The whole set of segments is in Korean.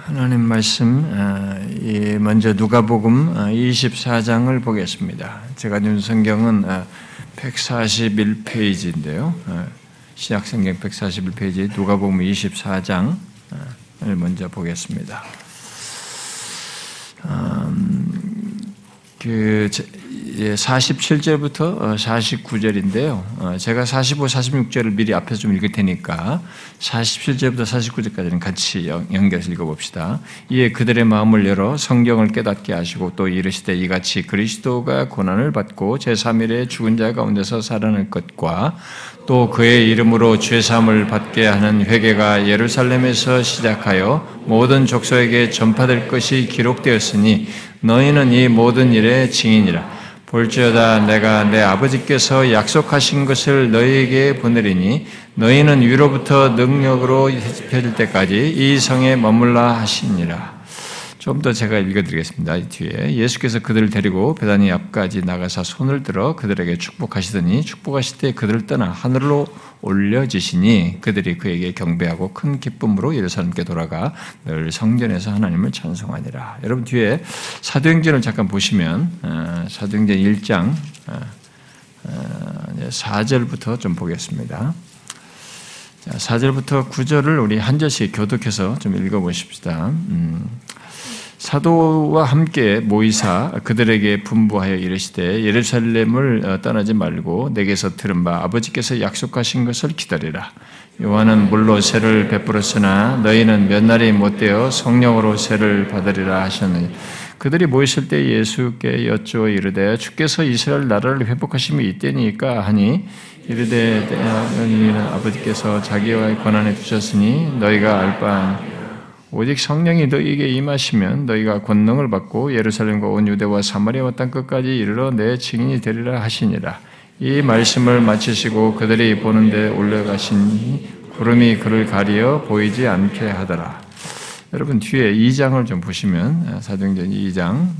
하나님 말씀 먼저 누가복음 24장을 보겠습니다. 제가 준 성경은 141페이지인데요. 신약성경 141페이지 누가복음 24장을 먼저 보겠습니다. 47절부터 49절인데요. 제가 45, 46절을 미리 앞에서 좀 읽을 테니까 47절부터 49절까지는 같이 연결해서 읽어봅시다. 이에 그들의 마음을 열어 성경을 깨닫게 하시고 또 이르시되 이같이 그리스도가 고난을 받고 제3일에 죽은 자 가운데서 살아날 것과 또 그의 이름으로 죄사함을 받게 하는 회개가 예루살렘에서 시작하여 모든 족속에게 전파될 것이 기록되었으니 너희는 이 모든 일의 증인이라. 볼지어다 내가 내 아버지께서 약속하신 것을 너희에게 보내리니 너희는 위로부터 능력으로 펴질 때까지 이 성에 머물라 하시니라. 좀 더 제가 읽어드리겠습니다. 이 뒤에 예수께서 그들을 데리고 베다니 앞까지 나가사 손을 들어 그들에게 축복하시더니 축복하실 때 그들을 떠나 하늘로 올려지시니 그들이 그에게 경배하고 큰 기쁨으로 예루살렘께 돌아가 늘 성전에서 하나님을 찬송하니라. 여러분 뒤에 사도행전을 잠깐 보시면 사도행전 1장 4절부터 좀 보겠습니다. 4절부터 9절을 우리 한 절씩 교독해서 좀 읽어보십시다. 사도와 함께 모이사 그들에게 분부하여 이르시되 예루살렘을 떠나지 말고 내게서 들은 바 아버지께서 약속하신 것을 기다리라. 요한은 물로 세를 베풀었으나 너희는 몇 날이 못되어 성령으로 세를 받으리라 하셨느니 그들이 모였을 때 예수께 여쭈어 이르되 주께서 이스라엘 나라를 회복하심이 이때니까 하니 이르되 너희는 아버지께서 자기와의 권한에 두셨으니 너희가 알 바 오직 성령이 너희에게 임하시면 너희가 권능을 받고 예루살렘과 온 유대와 사마리아와 땅 끝까지 이르러 내 증인이 되리라 하시니라. 이 말씀을 마치시고 그들이 보는데 올라가시니 구름이 그를 가리어 보이지 않게 하더라. 여러분 뒤에 2장을 좀 보시면 사도행전 2장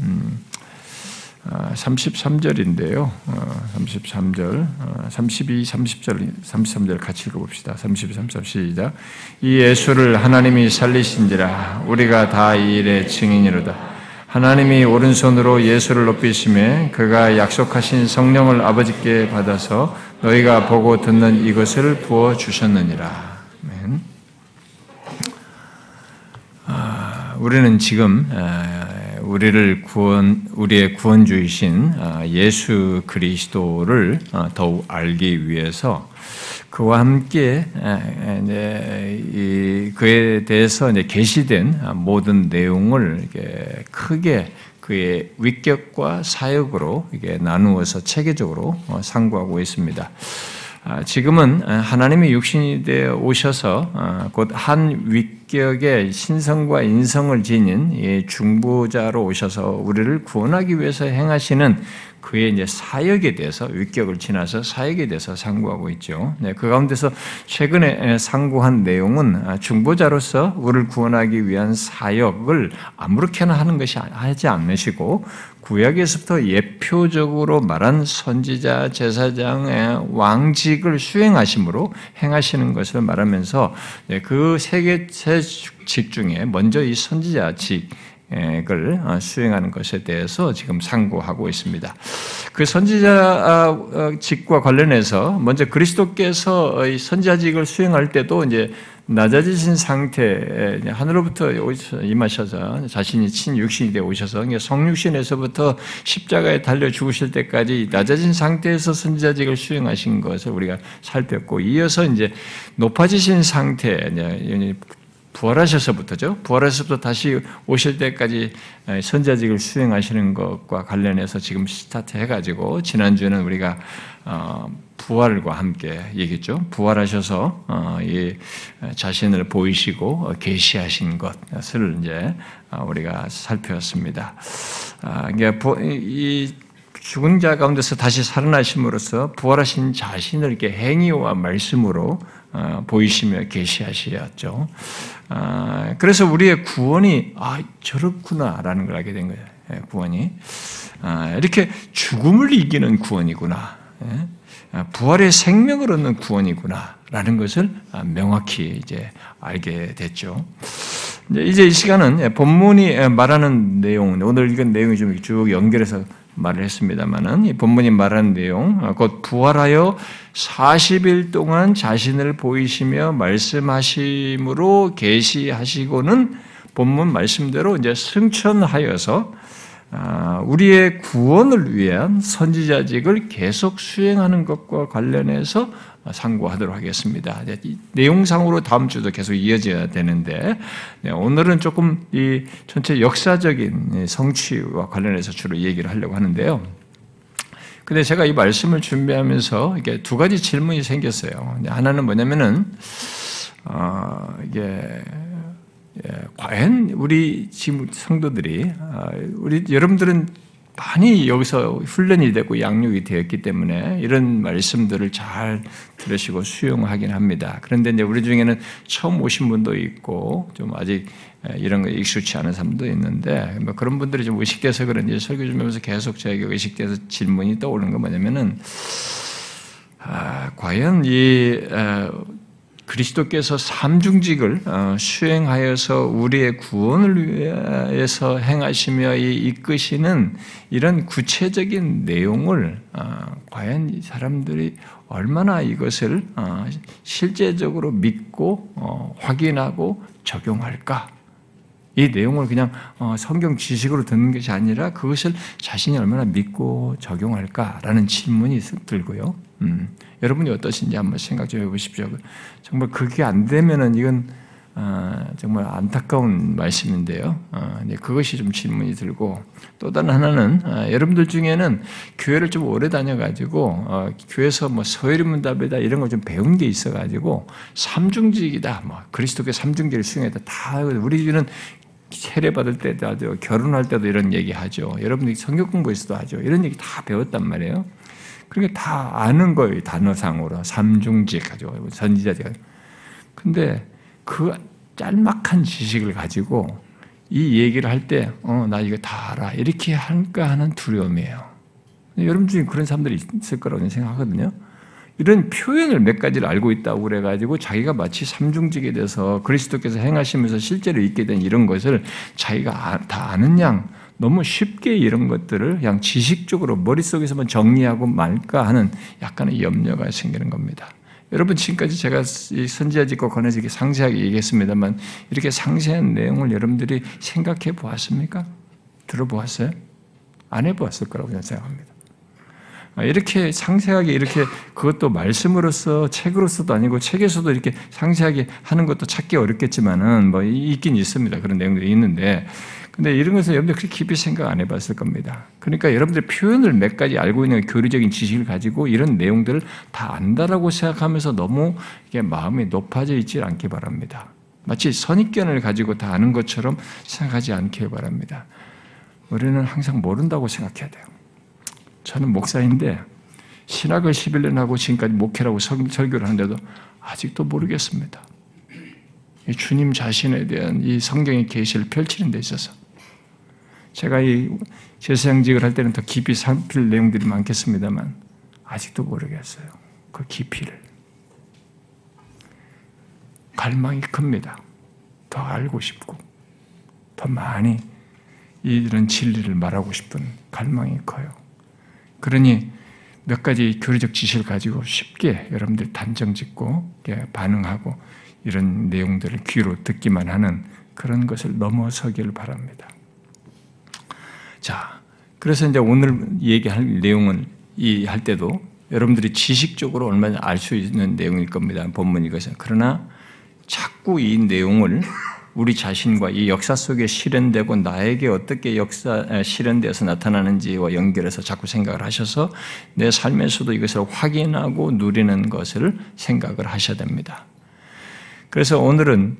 33절인데요. 33절, 32, 33절 같이 읽어봅시다. 32, 33 시작. 이 예수를 하나님이 살리신지라 우리가 다 이 일의 증인이로다. 하나님이 오른손으로 예수를 높이시매 그가 약속하신 성령을 아버지께 받아서 너희가 보고 듣는 이것을 부어주셨느니라. 아멘. 우리는 지금 우리의 구원주이신 예수 그리스도를 더욱 알기 위해서 그와 함께 그에 대해서 계시된 모든 내용을 크게 그의 위격과 사역으로 나누어서 체계적으로 상고하고 있습니다. 지금은 하나님의 육신이 되어 오셔서 곧 한 위격의 신성과 인성을 지닌 중보자로 오셔서 우리를 구원하기 위해서 행하시는 그의 이제 사역에 대해서 위격을 지나서 사역에 대해서 상고하고 있죠. 네, 그 가운데서 최근에 상고한 내용은 중보자로서 우리를 구원하기 위한 사역을 아무렇게나 하는 것이 하지 않으시고 구약에서부터 예표적으로 말한 선지자, 제사장의 왕직을 수행하심으로 행하시는 것을 말하면서 그 세 직 중에 먼저 이 선지자 직을 수행하는 것에 대해서 지금 상고하고 있습니다. 그 선지자 직과 관련해서 먼저 그리스도께서 선지자직을 수행할 때도 이제 낮아지신 상태, 하늘로부터 임하셔서 자신이 친육신이 되어 오셔서 성육신에서부터 십자가에 달려 죽으실 때까지 낮아진 상태에서 선지자직을 수행하신 것을 우리가 살폈고, 이어서 이제 높아지신 상태, 부활하셔서부터죠. 부활하셔서부터 다시 오실 때까지 선지자직을 수행하시는 것과 관련해서 지금 스타트해가지고 지난주에는 우리가 부활과 함께 얘기했죠. 부활하셔서 자신을 보이시고 계시하신 것을 이제 우리가 살펴봤습니다. 이 죽은 자 가운데서 다시 살아나심으로써 부활하신 자신을 이렇게 행위와 말씀으로 보이시며 계시하셨죠. 그래서 우리의 구원이 저렇구나라는 걸 알게 된 거예요. 구원이 이렇게 죽음을 이기는 구원이구나, 부활의 생명을 얻는 구원이구나라는 것을 명확히 이제 알게 됐죠. 이제 이 시간은 본문이 말하는 내용, 오늘 읽은 내용이 좀 쭉 연결해서 말을 했습니다만은 이 본문이 말하는 내용, 곧 부활하여 40일 동안 자신을 보이시며 말씀하심으로 계시하시고는 본문 말씀대로 이제 승천하여서 우리의 구원을 위한 선지자직을 계속 수행하는 것과 관련해서 상고하도록 하겠습니다. 내용상으로 다음 주도 계속 이어져야 되는데 오늘은 조금 이 전체 역사적인 성취와 관련해서 주로 얘기를 하려고 하는데요. 근데 제가 이 말씀을 준비하면서 이게 두 가지 질문이 생겼어요. 하나는 뭐냐면은 이게 과연 우리 지금 성도들이 우리 여러분들은 많이 여기서 훈련이 되고 양육이 되었기 때문에 이런 말씀들을 잘 들으시고 수용하긴 합니다. 그런데 이제 우리 중에는 처음 오신 분도 있고 좀 아직 이런 거 익숙치 않은 사람도 있는데 뭐 그런 분들이 좀 의식돼서 그런지 설교 좀 하면서 계속 저에게 의식돼서 질문이 떠오르는 건 뭐냐면은 과연 이 그리스도께서 삼중직을 수행하여서 우리의 구원을 위해서 행하시며 이끄시는 이런 구체적인 내용을 과연 이 사람들이 얼마나 이것을 실제적으로 믿고 확인하고 적용할까? 이 내용을 그냥 성경 지식으로 듣는 것이 아니라 그것을 자신이 얼마나 믿고 적용할까라는 질문이 들고요. 여러분이 어떠신지 한번 생각 좀 해보십시오. 정말 그게 안 되면은 이건 정말 안타까운 말씀인데요. 그것이 좀 질문이 들고 또 다른 하나는 여러분들 중에는 교회를 좀 오래 다녀가지고 교회에서 뭐 서열문답이다 이런 걸 좀 배운 게 있어가지고 삼중직이다, 뭐 그리스도께 삼중직을 수행했다 다 우리는 세례 받을 때도 하죠, 결혼할 때도 이런 얘기 하죠. 여러분들이 성경 공부에서도 하죠. 이런 얘기 다 배웠단 말이에요. 그러니까 다 아는 거예요. 단어상으로 삼중직 가지고 선지자직. 근데 그 짤막한 지식을 가지고 이 얘기를 할 때, 나 이거 다 알아. 이렇게 할까 하는 두려움이에요. 여러분 중에 그런 사람들이 있을 거라고 생각하거든요. 이런 표현을 몇 가지를 알고 있다고 그래가지고 자기가 마치 삼중직에 대해서 그리스도께서 행하시면서 실제로 있게 된 이런 것을 자기가 다 아는 양 너무 쉽게 이런 것들을 그냥 지식적으로 머릿속에서만 정리하고 말까 하는 약간의 염려가 생기는 겁니다. 여러분 지금까지 제가 이 선지자직과 관해서 이렇게 상세하게 얘기했습니다만 이렇게 상세한 내용을 여러분들이 생각해 보았습니까? 들어보았어요? 안 해보았을 거라고 저는 생각합니다. 이렇게 상세하게 이렇게 그것도 말씀으로서 책으로서도 아니고 책에서도 이렇게 상세하게 하는 것도 찾기 어렵겠지만은 뭐 있긴 있습니다. 그런 내용들이 있는데 근데 이런 것을 여러분들 그렇게 깊이 생각 안 해봤을 겁니다. 그러니까 여러분들 표현을 몇 가지 알고 있는 교리적인 지식을 가지고 이런 내용들을 다 안다라고 생각하면서 너무 이게 마음이 높아져 있지 않기 바랍니다. 마치 선입견을 가지고 다 아는 것처럼 생각하지 않기 바랍니다. 우리는 항상 모른다고 생각해야 돼요. 저는 목사인데 신학을 11년 하고 지금까지 목회라고 설교를 하는데도 아직도 모르겠습니다. 주님 자신에 대한 이 성경의 계시를 펼치는 데 있어서 제가 이 제사장직을 할 때는 더 깊이 살필 내용들이 많겠습니다만 아직도 모르겠어요. 그 깊이를. 갈망이 큽니다. 더 알고 싶고 더 많이 이런 진리를 말하고 싶은 갈망이 커요. 그러니 몇 가지 교리적 지식을 가지고 쉽게 여러분들 단정 짓고 반응하고 이런 내용들을 귀로 듣기만 하는 그런 것을 넘어서기를 바랍니다. 자, 그래서 이제 오늘 얘기할 내용은 할 때도 여러분들이 지식적으로 얼마나 알 수 있는 내용일 겁니다. 본문 이것은. 그러나 자꾸 이 내용을 우리 자신과 이 역사 속에 실현되고 나에게 어떻게 실현되어서 나타나는지와 연결해서 자꾸 생각을 하셔서 내 삶에서도 이것을 확인하고 누리는 것을 생각을 하셔야 됩니다. 그래서 오늘은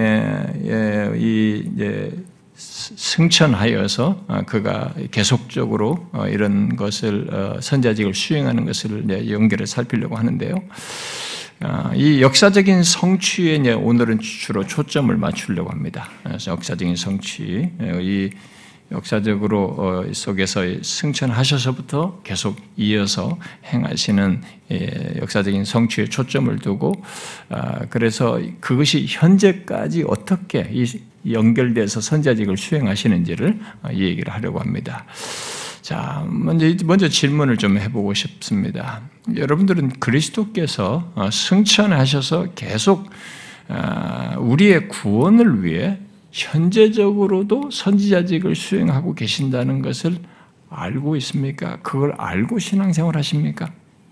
승천하여서 그가 계속적으로 이런 것을 선지자직을 수행하는 것을 연결해 살피려고 하는데요. 이 역사적인 성취에 오늘은 주로 초점을 맞추려고 합니다. 그래서 역사적인 성취, 이 역사적으로 속에서 승천하셔서부터 계속 이어서 행하시는 역사적인 성취에 초점을 두고 그래서 그것이 현재까지 어떻게 연결돼서 선지자직을 수행하시는지를 이 얘기를 하려고 합니다. 자, 먼저 질문을 좀 해보고 싶습니다. 여러분들은 그리스도께서 승천하셔서 계속 우리의 구원을 위해 현재적으로도 선지자직을 수행하고 계신다는 것을 알고 있습니까? 그걸 알고 신앙생활 하십니까?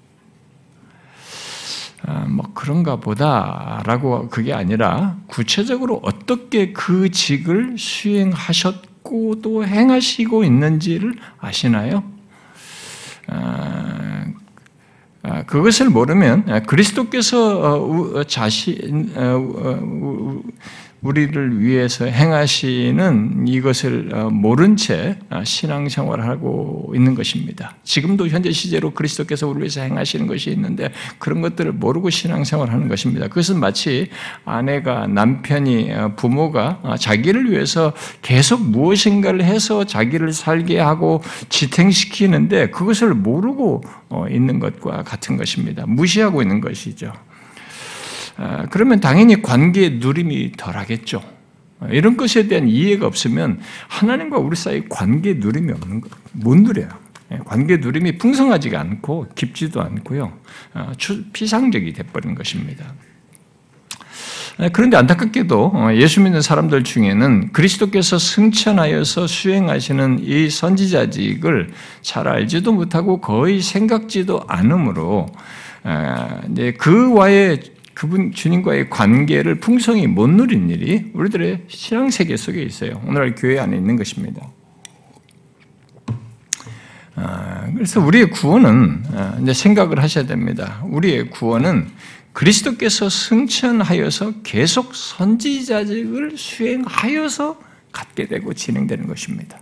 뭐 그런가 보다라고 그게 아니라 구체적으로 어떻게 그 직을 수행하셨고 또 행하시고 있는지를 아시나요? 그것을 모르면 그리스도께서 우리를 위해서 행하시는 이것을 모른 채 신앙생활을 하고 있는 것입니다. 지금도 현재 시제로 그리스도께서 우리를 위해서 행하시는 것이 있는데 그런 것들을 모르고 신앙생활을 하는 것입니다. 그것은 마치 아내가, 남편이, 부모가 자기를 위해서 계속 무엇인가를 해서 자기를 살게 하고 지탱시키는데 그것을 모르고 있는 것과 같은 것입니다. 무시하고 있는 것이죠. 그러면 당연히 관계의 누림이 덜하겠죠. 이런 것에 대한 이해가 없으면 하나님과 우리 사이 관계의 누림이 없는 것, 못 누려요. 관계의 누림이 풍성하지가 않고 깊지도 않고요. 피상적이 돼버린 것입니다. 그런데 안타깝게도 예수 믿는 사람들 중에는 그리스도께서 승천하여서 수행하시는 이 선지자직을 잘 알지도 못하고 거의 생각지도 않으므로 그와의 그분 주님과의 관계를 풍성히 못 누린 일이 우리들의 신앙세계 속에 있어요. 오늘날 교회 안에 있는 것입니다. 그래서 우리의 구원은 이제 생각을 하셔야 됩니다. 우리의 구원은 그리스도께서 승천하여서 계속 선지자직을 수행하여서 갖게 되고 진행되는 것입니다.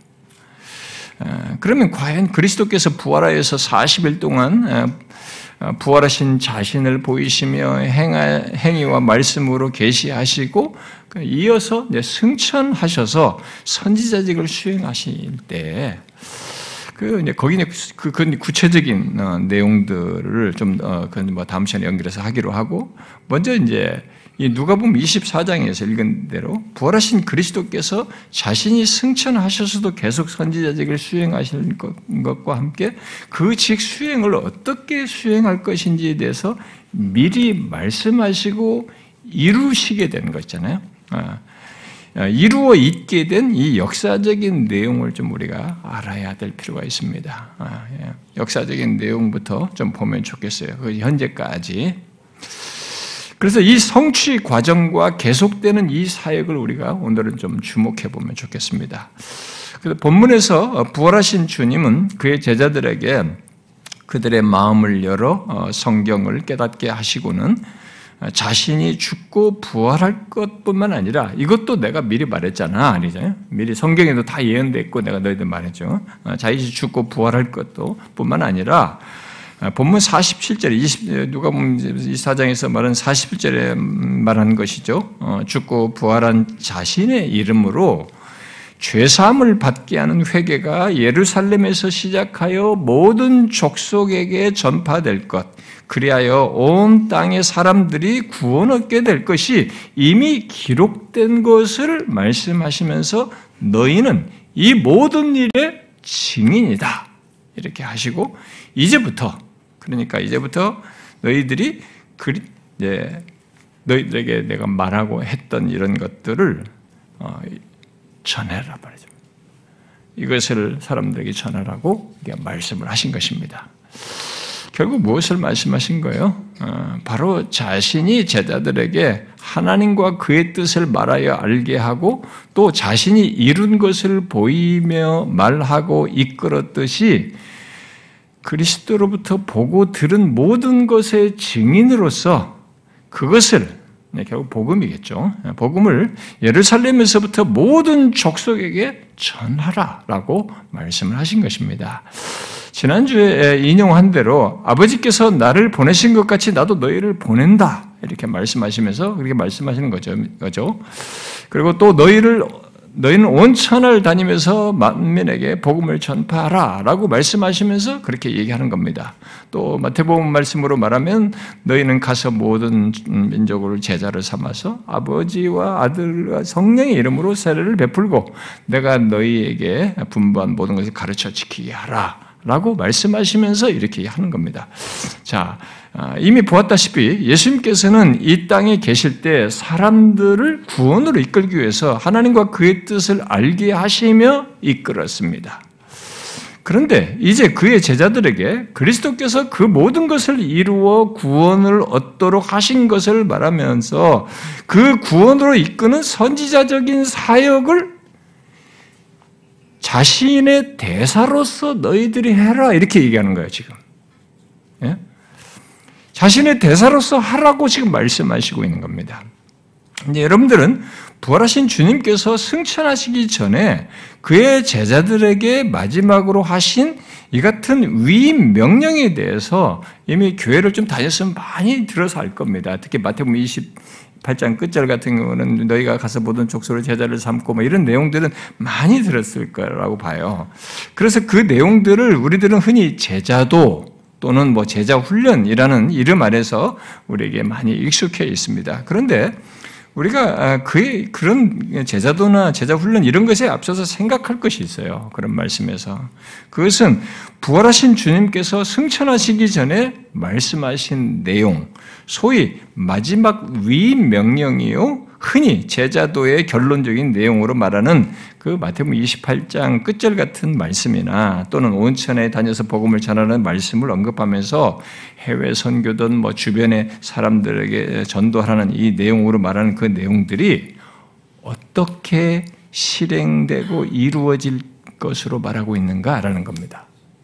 그러면 과연 그리스도께서 부활하여서 40일 동안 부활하신 자신을 보이시며 행위와 말씀으로 계시하시고 이어서 승천하셔서 선지자직을 수행하실 때 거기 그 구체적인 내용들을 좀 다음 시간에 연결해서 하기로 하고 먼저 이제 이 누가복음 24장에서 읽은 대로 부활하신 그리스도께서 자신이 승천하셔서도 계속 선지자직을 수행하시는 것과 함께 그 직 수행을 어떻게 수행할 것인지에 대해서 미리 말씀하시고 이루시게 되는 것이잖아요. 이루어 있게 된 이 역사적인 내용을 좀 우리가 알아야 될 필요가 있습니다. 역사적인 내용부터 좀 보면 좋겠어요. 현재까지. 그래서 이 성취 과정과 계속되는 이 사역을 우리가 오늘은 좀 주목해 보면 좋겠습니다. 그래서 본문에서 부활하신 주님은 그의 제자들에게 그들의 마음을 열어 성경을 깨닫게 하시고는 자신이 죽고 부활할 것뿐만 아니라 이것도 내가 미리 말했잖아. 아니잖아요. 미리 성경에도 다 예언되어 있고 내가 너희들 말했죠. 자신이 죽고 부활할 것도 뿐만 아니라 본문 47절에 누가복음 24장에서 말한 47절에 말한 것이죠. 죽고 부활한 자신의 이름으로 죄사함을 받게 하는 회개가 예루살렘에서 시작하여 모든 족속에게 전파될 것, 그리하여 온 땅의 사람들이 구원 얻게 될 것이 이미 기록된 것을 말씀하시면서 너희는 이 모든 일의 증인이다. 이렇게 하시고 이제부터 너희들이 너희들에게 내가 말하고 했던 이런 것들을 전해라 말이죠. 이것을 사람들에게 전하라고 말씀을 하신 것입니다. 결국 무엇을 말씀하신 거예요? 바로 자신이 제자들에게 하나님과 그의 뜻을 말하여 알게 하고 또 자신이 이룬 것을 보이며 말하고 이끌었듯이 그리스도로부터 보고 들은 모든 것의 증인으로서 그것을 결국 복음이겠죠. 복음을 예루살렘에서부터 모든 족속에게 전하라라고 말씀을 하신 것입니다. 지난주에 인용한 대로 아버지께서 나를 보내신 것 같이 나도 너희를 보낸다 이렇게 말씀하시면서 그렇게 말씀하시는 거죠. 그리고 또 너희는 온 천하를 다니면서 만민에게 복음을 전파하라 라고 말씀하시면서 그렇게 얘기하는 겁니다. 또 마태복음 말씀으로 말하면 너희는 가서 모든 민족을 제자를 삼아서 아버지와 아들과 성령의 이름으로 세례를 베풀고 내가 너희에게 분부한 모든 것을 가르쳐 지키게 하라 라고 말씀하시면서 이렇게 하는 겁니다. 자, 이미 보았다시피 예수님께서는 이 땅에 계실 때 사람들을 구원으로 이끌기 위해서 하나님과 그의 뜻을 알게 하시며 이끌었습니다. 그런데 이제 그의 제자들에게 그리스도께서 그 모든 것을 이루어 구원을 얻도록 하신 것을 말하면서 그 구원으로 이끄는 선지자적인 사역을 자신의 대사로서 너희들이 해라 이렇게 얘기하는 거예요 지금. 예? 자신의 대사로서 하라고 지금 말씀하시고 있는 겁니다. 이제 여러분들은 부활하신 주님께서 승천하시기 전에 그의 제자들에게 마지막으로 하신 이 같은 위임 명령에 대해서 이미 교회를 좀 다녔으면 많이 들어서 알 겁니다. 특히 마태복음 28장 끝절 같은 경우는 너희가 가서 모든 족속으로 제자를 삼고 뭐 이런 내용들은 많이 들었을 거라고 봐요. 그래서 그 내용들을 우리들은 흔히 제자도 또는 뭐 제자 훈련이라는 이름 아래서 우리에게 많이 익숙해 있습니다. 그런데 우리가 그런 제자도나 제자 훈련 이런 것에 앞서서 생각할 것이 있어요. 그런 말씀에서. 그것은 부활하신 주님께서 승천하시기 전에 말씀하신 내용, 소위 마지막 위임 명령이요. 흔히 제자도의 결론적인 내용으로 말하는 그 마태복음 28장 끝절 같은 말씀이나 또는 온천에 다녀서 복음을 전하는 말씀을 언급하면서 해외 선교든 뭐 주변의 사람들에게 전도하라는 이 내용으로 말하는 그 내용들이 어떻게 실행되고 이루어질 것으로 말하고 있는가라는 겁니다.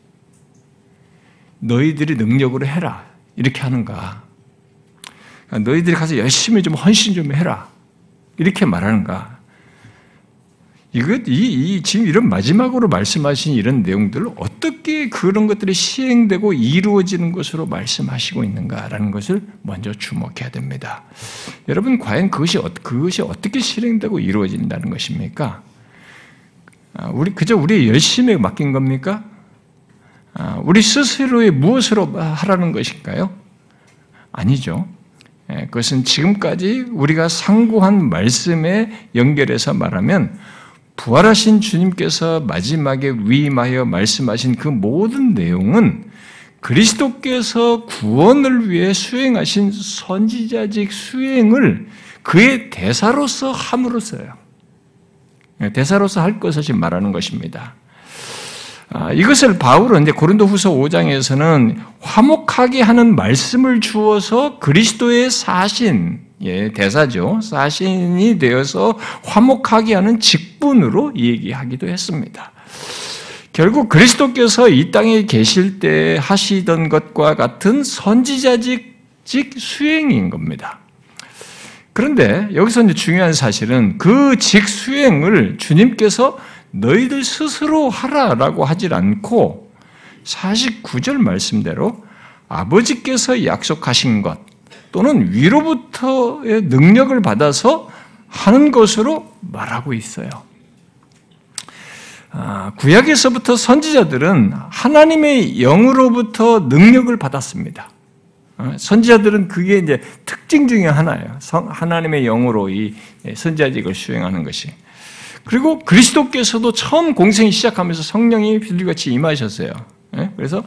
너희들이 능력으로 해라 이렇게 하는가? 너희들이 가서 열심히 좀 헌신 좀 해라 이렇게 말하는가? 지금 이런 마지막으로 말씀하신 이런 내용들을 어떻게 그런 것들이 시행되고 이루어지는 것으로 말씀하시고 있는가라는 것을 먼저 주목해야 됩니다. 여러분, 과연 그것이 어떻게 실행되고 이루어진다는 것입니까? 그저 우리의 열심에 맡긴 겁니까? 우리 스스로의 무엇으로 하라는 것일까요? 아니죠. 그것은 지금까지 우리가 상고한 말씀에 연결해서 말하면 부활하신 주님께서 마지막에 위임하여 말씀하신 그 모든 내용은 그리스도께서 구원을 위해 수행하신 선지자직 수행을 그의 대사로서 함으로써요. 대사로서 할 것을 지금 말하는 것입니다. 이것을 바울은 이제 고린도후서 5장에서는 화목하게 하는 말씀을 주어서 그리스도의 사신, 대사죠. 사신이 되어서 화목하게 하는 직분으로 얘기하기도 했습니다. 결국 그리스도께서 이 땅에 계실 때 하시던 것과 같은 선지자직 수행인 겁니다. 그런데 여기서 이제 중요한 사실은 그 직수행을 주님께서 너희들 스스로 하라라고 하질 않고 49절 말씀대로 아버지께서 약속하신 것 또는 위로부터의 능력을 받아서 하는 것으로 말하고 있어요. 구약에서부터 선지자들은 하나님의 영으로부터 능력을 받았습니다. 선지자들은 그게 이제 특징 중에 하나예요. 하나님의 영으로 이 선지자직을 수행하는 것이. 그리고 그리스도께서도 처음 공생이 시작하면서 성령이 비둘기같이 임하셨어요. 그래서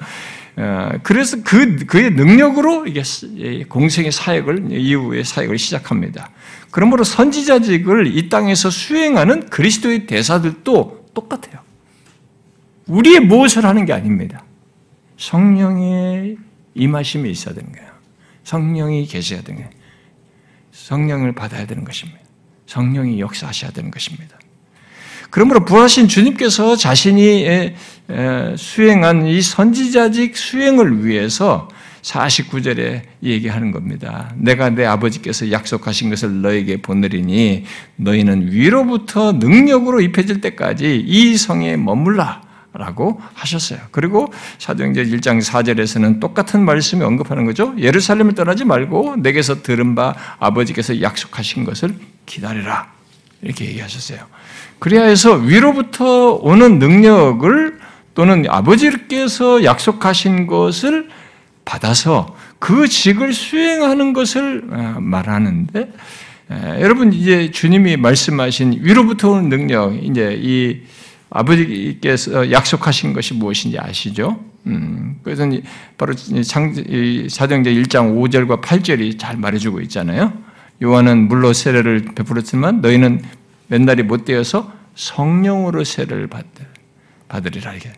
그의 능력으로 이게 공생의 사역을 이후의 사역을 시작합니다. 그러므로 선지자직을 이 땅에서 수행하는 그리스도의 대사들도 똑같아요. 우리의 무엇을 하는 게 아닙니다. 성령의 임하심이 있어야 되는 거예요. 성령이 계셔야 되는 거예요. 성령을 받아야 되는 것입니다. 성령이 역사하셔야 되는 것입니다. 그러므로 부활하신 주님께서 자신이 수행한 이 선지자직 수행을 위해서 49절에 얘기하는 겁니다. 내가 내 아버지께서 약속하신 것을 너에게 보내리니 너희는 위로부터 능력으로 입혀질 때까지 이 성에 머물라 라고 하셨어요. 그리고 사도행전 1장 4절에서는 똑같은 말씀을 언급하는 거죠. 예루살렘을 떠나지 말고 내게서 들은 바 아버지께서 약속하신 것을 기다리라. 이렇게 얘기하셨어요. 그래야 해서 위로부터 오는 능력을 또는 아버지께서 약속하신 것을 받아서 그 직을 수행하는 것을 말하는데, 여러분 이제 주님이 말씀하신 위로부터 오는 능력, 이제 이 아버지께서 약속하신 것이 무엇인지 아시죠? 그래서 바로 사도행전 1장 5절과 8절이 잘 말해주고 있잖아요. 요한은 물로 세례를 베풀었지만 너희는 몇 날이 못 되어서 성령으로 세례를 받으리라. 이게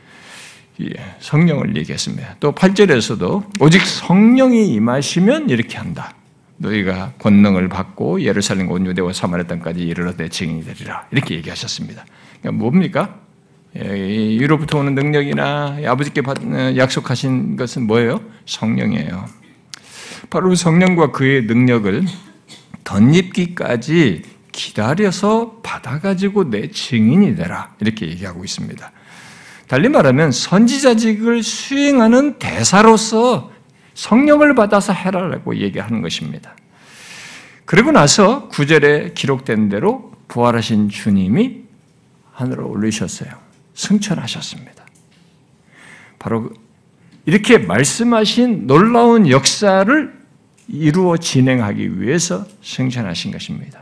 성령을 얘기했습니다. 또 8절에서도 오직 성령이 임하시면 이렇게 한다. 너희가 권능을 받고 예루살렘 온 유대와 사마리아 땅까지 이르러 내 증인이 되리라. 이렇게 얘기하셨습니다. 그러니까 뭡니까? 위로부터 오는 능력이나 아버지께 약속하신 것은 뭐예요? 성령이에요. 바로 성령과 그의 능력을 덧입기까지 기다려서 받아가지고 내 증인이 되라. 이렇게 얘기하고 있습니다. 달리 말하면 선지자직을 수행하는 대사로서 성령을 받아서 해라라고 얘기하는 것입니다. 그리고 나서 9절에 기록된 대로 부활하신 주님이 하늘로 올리셨어요. 승천하셨습니다. 바로 이렇게 말씀하신 놀라운 역사를 이루어 진행하기 위해서 승천하신 것입니다.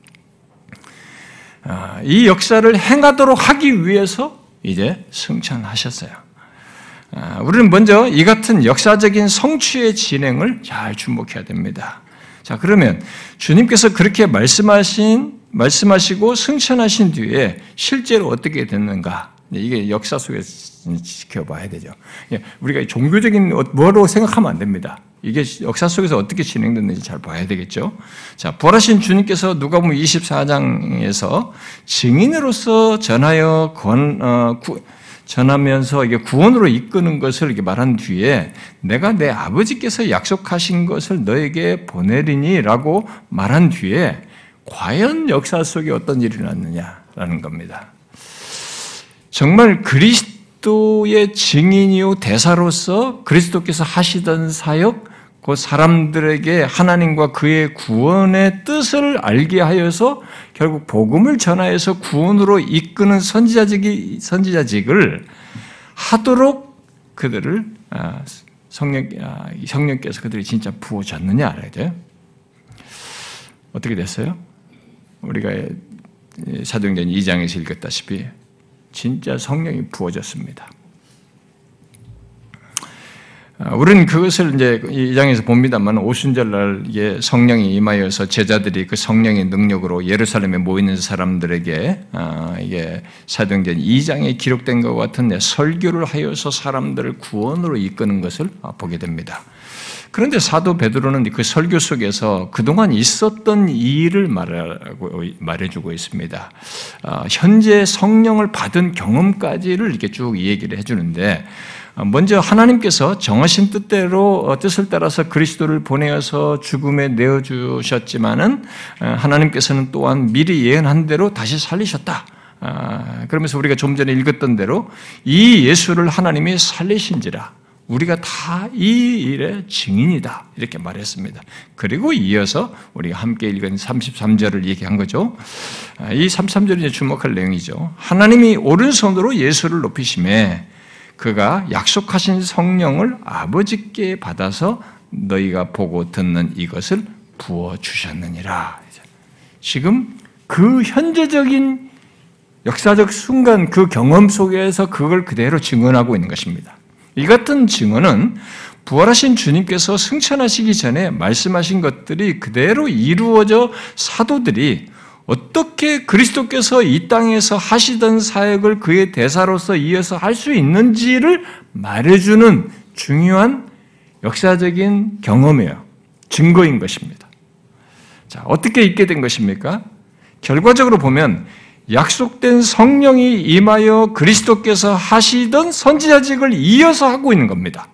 이 역사를 행하도록 하기 위해서 이제 승천하셨어요. 우리는 먼저 이 같은 역사적인 성취의 진행을 잘 주목해야 됩니다. 자, 그러면 주님께서 그렇게 말씀하시고 승천하신 뒤에 실제로 어떻게 됐는가? 이게 역사 속에서 지켜봐야 되죠. 우리가 종교적인 뭐로 생각하면 안 됩니다. 이게 역사 속에서 어떻게 진행됐는지 잘 봐야 되겠죠. 자, 부활하신 주님께서 누가복음 24장에서 증인으로서 전하면서 이게 구원으로 이끄는 것을 이렇게 말한 뒤에 내가 내 아버지께서 약속하신 것을 너에게 보내리니라고 말한 뒤에 과연 역사 속에 어떤 일이 일어났느냐라는 겁니다. 정말 그리스도의 증인이요 대사로서 그리스도께서 하시던 사역, 그 사람들에게 하나님과 그의 구원의 뜻을 알게 하여서 결국 복음을 전하여서 구원으로 이끄는 선지자직을 하도록 그들을 성령께서 그들이 진짜 부어줬느냐 알아야 돼요. 어떻게 됐어요? 우리가 사도행전 2장에서 읽었다시피 진짜 성령이 부어졌습니다. 우리는 그것을 이제 이 장에서 봅니다만 오순절날 성령이 임하여서 제자들이 그 성령의 능력으로 예루살렘에 모이는 사람들에게 이게 사도행전 2장에 기록된 것 같은 설교를 하여서 사람들을 구원으로 이끄는 것을 보게 됩니다. 그런데 사도 베드로는 그 설교 속에서 그동안 있었던 일을 말해주고 있습니다. 현재 성령을 받은 경험까지를 이렇게 쭉 얘기를 해주는데, 먼저 하나님께서 정하신 뜻을 따라서 그리스도를 보내어서 죽음에 내어주셨지만은 하나님께서는 또한 미리 예언한 대로 다시 살리셨다. 그러면서 우리가 좀 전에 읽었던 대로 이 예수를 하나님이 살리신지라 우리가 다 이 일의 증인이다 이렇게 말했습니다. 그리고 이어서 우리가 함께 읽은 33절을 얘기한 거죠. 이 33절이 주목할 내용이죠. 하나님이 오른손으로 예수를 높이심에 그가 약속하신 성령을 아버지께 받아서 너희가 보고 듣는 이것을 부어주셨느니라. 지금 그 현재적인 역사적 순간 그 경험 속에서 그걸 그대로 증언하고 있는 것입니다. 이 같은 증언은 부활하신 주님께서 승천하시기 전에 말씀하신 것들이 그대로 이루어져 사도들이 어떻게 그리스도께서 이 땅에서 하시던 사역을 그의 대사로서 이어서 할 수 있는지를 말해주는 중요한 역사적인 경험이에요. 증거인 것입니다. 자, 어떻게 있게 된 것입니까? 결과적으로 보면 약속된 성령이 임하여 그리스도께서 하시던 선지자직을 이어서 하고 있는 겁니다.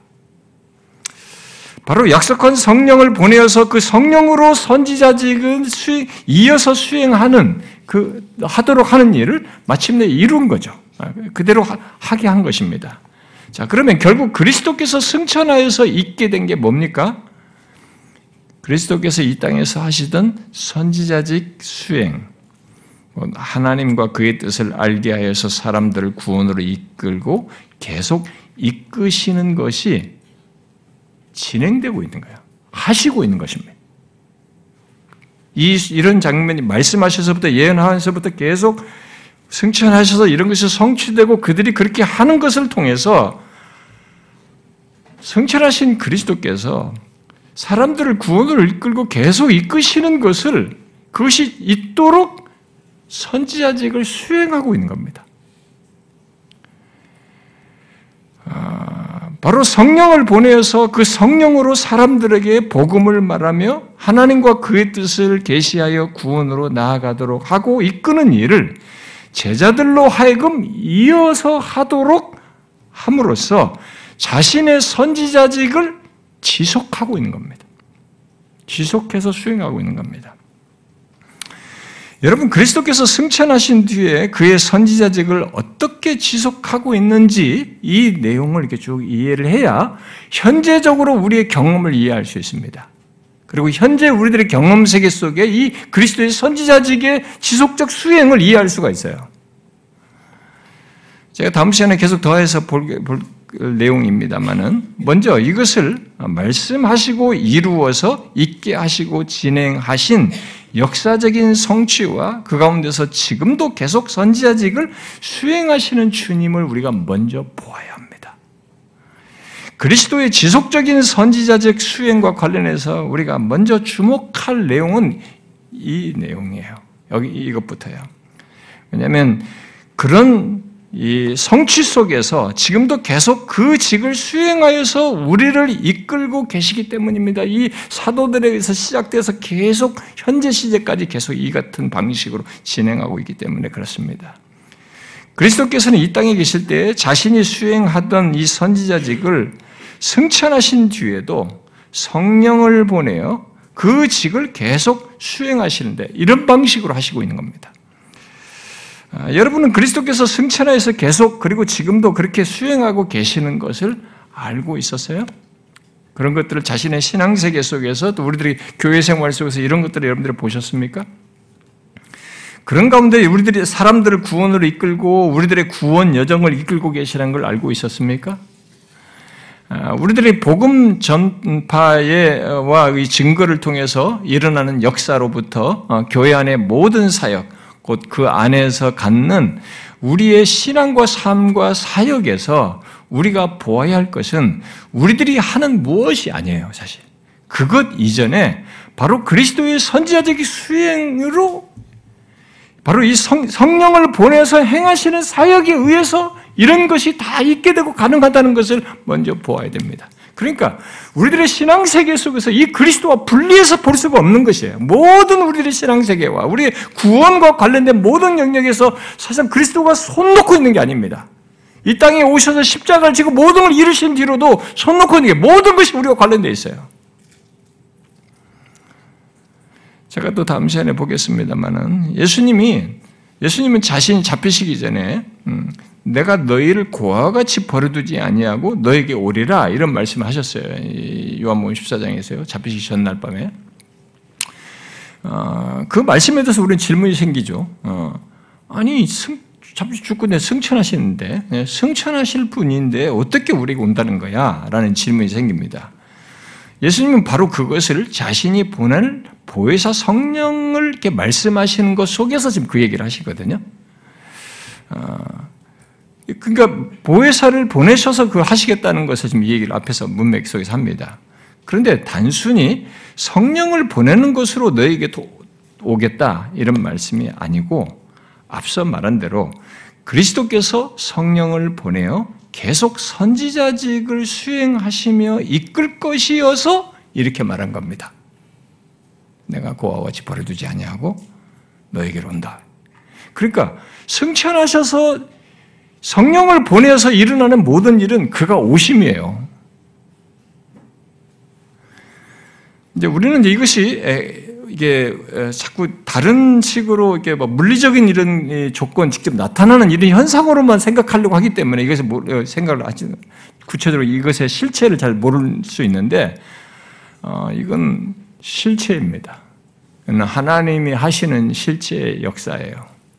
바로 약속한 성령을 보내어서 그 성령으로 선지자직은 이어서 수행하는 하도록 하는 일을 마침내 이룬 거죠. 그대로 하게 한 것입니다. 자, 그러면 결국 그리스도께서 승천하여서 있게 된 게 뭡니까? 그리스도께서 이 땅에서 하시던 선지자직 수행, 하나님과 그의 뜻을 알게 하여서 사람들을 구원으로 이끌고 계속 이끄시는 것이 진행되고 있는 거예요. 하시고 있는 것입니다. 이런 장면이 말씀하셔서부터 예언하셔서부터 계속 승천하셔서 이런 것이 성취되고 그들이 그렇게 하는 것을 통해서 승천하신 그리스도께서 사람들을 구원으로 이끌고 계속 이끄시는 것을 그것이 있도록 선지자직을 수행하고 있는 겁니다. 바로 성령을 보내어서 그 성령으로 사람들에게 복음을 말하며 하나님과 그의 뜻을 계시하여 구원으로 나아가도록 하고 이끄는 일을 제자들로 하여금 이어서 하도록 함으로써 자신의 선지자직을 지속하고 있는 겁니다. 지속해서 수행하고 있는 겁니다. 여러분, 그리스도께서 승천하신 뒤에 그의 선지자직을 어떻게 지속하고 있는지 이 내용을 이렇게 쭉 이해를 해야 현재적으로 우리의 경험을 이해할 수 있습니다. 그리고 현재 우리들의 경험 세계 속에 이 그리스도의 선지자직의 지속적 수행을 이해할 수가 있어요. 제가 다음 시간에 계속 더해서 볼 내용입니다만은 먼저 이것을 말씀하시고 이루어서 있게 하시고 진행하신 역사적인 성취와 그 가운데서 지금도 계속 선지자직을 수행하시는 주님을 우리가 먼저 보아야 합니다. 그리스도의 지속적인 선지자직 수행과 관련해서 우리가 먼저 주목할 내용은 이 내용이에요. 여기 이것부터요. 왜냐하면 그런 이 성취 속에서 지금도 계속 그 직을 수행하여서 우리를 이끌고 계시기 때문입니다. 이 사도들에게서 시작돼서 계속 현재 시제까지 계속 이 같은 방식으로 진행하고 있기 때문에 그렇습니다. 그리스도께서는 이 땅에 계실 때 자신이 수행하던 이 선지자직을 승천하신 뒤에도 성령을 보내어 그 직을 계속 수행하시는데 이런 방식으로 하시고 있는 겁니다. 여러분은 그리스도께서 승천하여서 계속 그리고 지금도 그렇게 수행하고 계시는 것을 알고 있었어요? 그런 것들을 자신의 신앙세계 속에서 또 우리들이 교회 생활 속에서 이런 것들을 여러분들이 보셨습니까? 그런 가운데 우리들이 사람들을 구원으로 이끌고 우리들의 구원 여정을 이끌고 계시는 걸 알고 있었습니까? 우리들이 복음 전파와 이 증거를 통해서 일어나는 역사로부터 교회 안의 모든 사역, 곧 그 안에서 갖는 우리의 신앙과 삶과 사역에서 우리가 보아야 할 것은 우리들이 하는 무엇이 아니에요, 사실. 그것 이전에 바로 그리스도의 선지자적 수행으로 바로 이 성령을 보내서 행하시는 사역에 의해서 이런 것이 다 있게 되고 가능하다는 것을 먼저 보아야 됩니다. 그러니까 우리들의 신앙세계 속에서 이 그리스도와 분리해서 볼 수가 없는 것이에요. 모든 우리들의 신앙세계와 우리의 구원과 관련된 모든 영역에서 사실상 그리스도가 손 놓고 있는 게 아닙니다. 이 땅에 오셔서 십자가를 지고 모든 걸 이루신 뒤로도 손 놓고 있는 게 모든 것이 우리와 관련되어 있어요. 제가 또 다음 시간에 보겠습니다만은 예수님은 자신이 잡히시기 전에 내가 너희를 고아와 같이 버려두지 아니하고 너에게 오리라 이런 말씀을 하셨어요. 요한복음 14장에서요. 잡히시기 전날 밤에. 그 말씀에 대해서 우리는 질문이 생기죠. 아니 잡히 죽고 내 승천하시는데 승천하실 분인데 어떻게 우리가 온다는 거야? 라는 질문이 생깁니다. 예수님은 바로 그것을 자신이 보낼 보혜사 성령을 이렇게 말씀하시는 것 속에서 지금 그 얘기를 하시거든요. 그러니까 보혜사를 보내셔서 그 하시겠다는 것을 지금 이 얘기를 앞에서 문맥 속에서 합니다. 그런데 단순히 성령을 보내는 것으로 너에게 오겠다 이런 말씀이 아니고 앞서 말한 대로 그리스도께서 성령을 보내어 계속 선지자직을 수행하시며 이끌 것이어서 이렇게 말한 겁니다. 내가 고아와 같이 버려두지 아니하고 너에게로 온다. 그러니까 승천하셔서 성령을 보내서 일어나는 모든 일은 그가 오심이에요. 이제 우리는 이것이 이게 자꾸 다른 식으로 이게 뭐 물리적인 이런 조건 직접 나타나는 이런 현상으로만 생각하려고 하기 때문에 이것을 생각을 하지 구체적으로 이것의 실체를 잘 모를 수 있는데 이건 실체입니다. 하나님이 하시는 실체의 역사예요.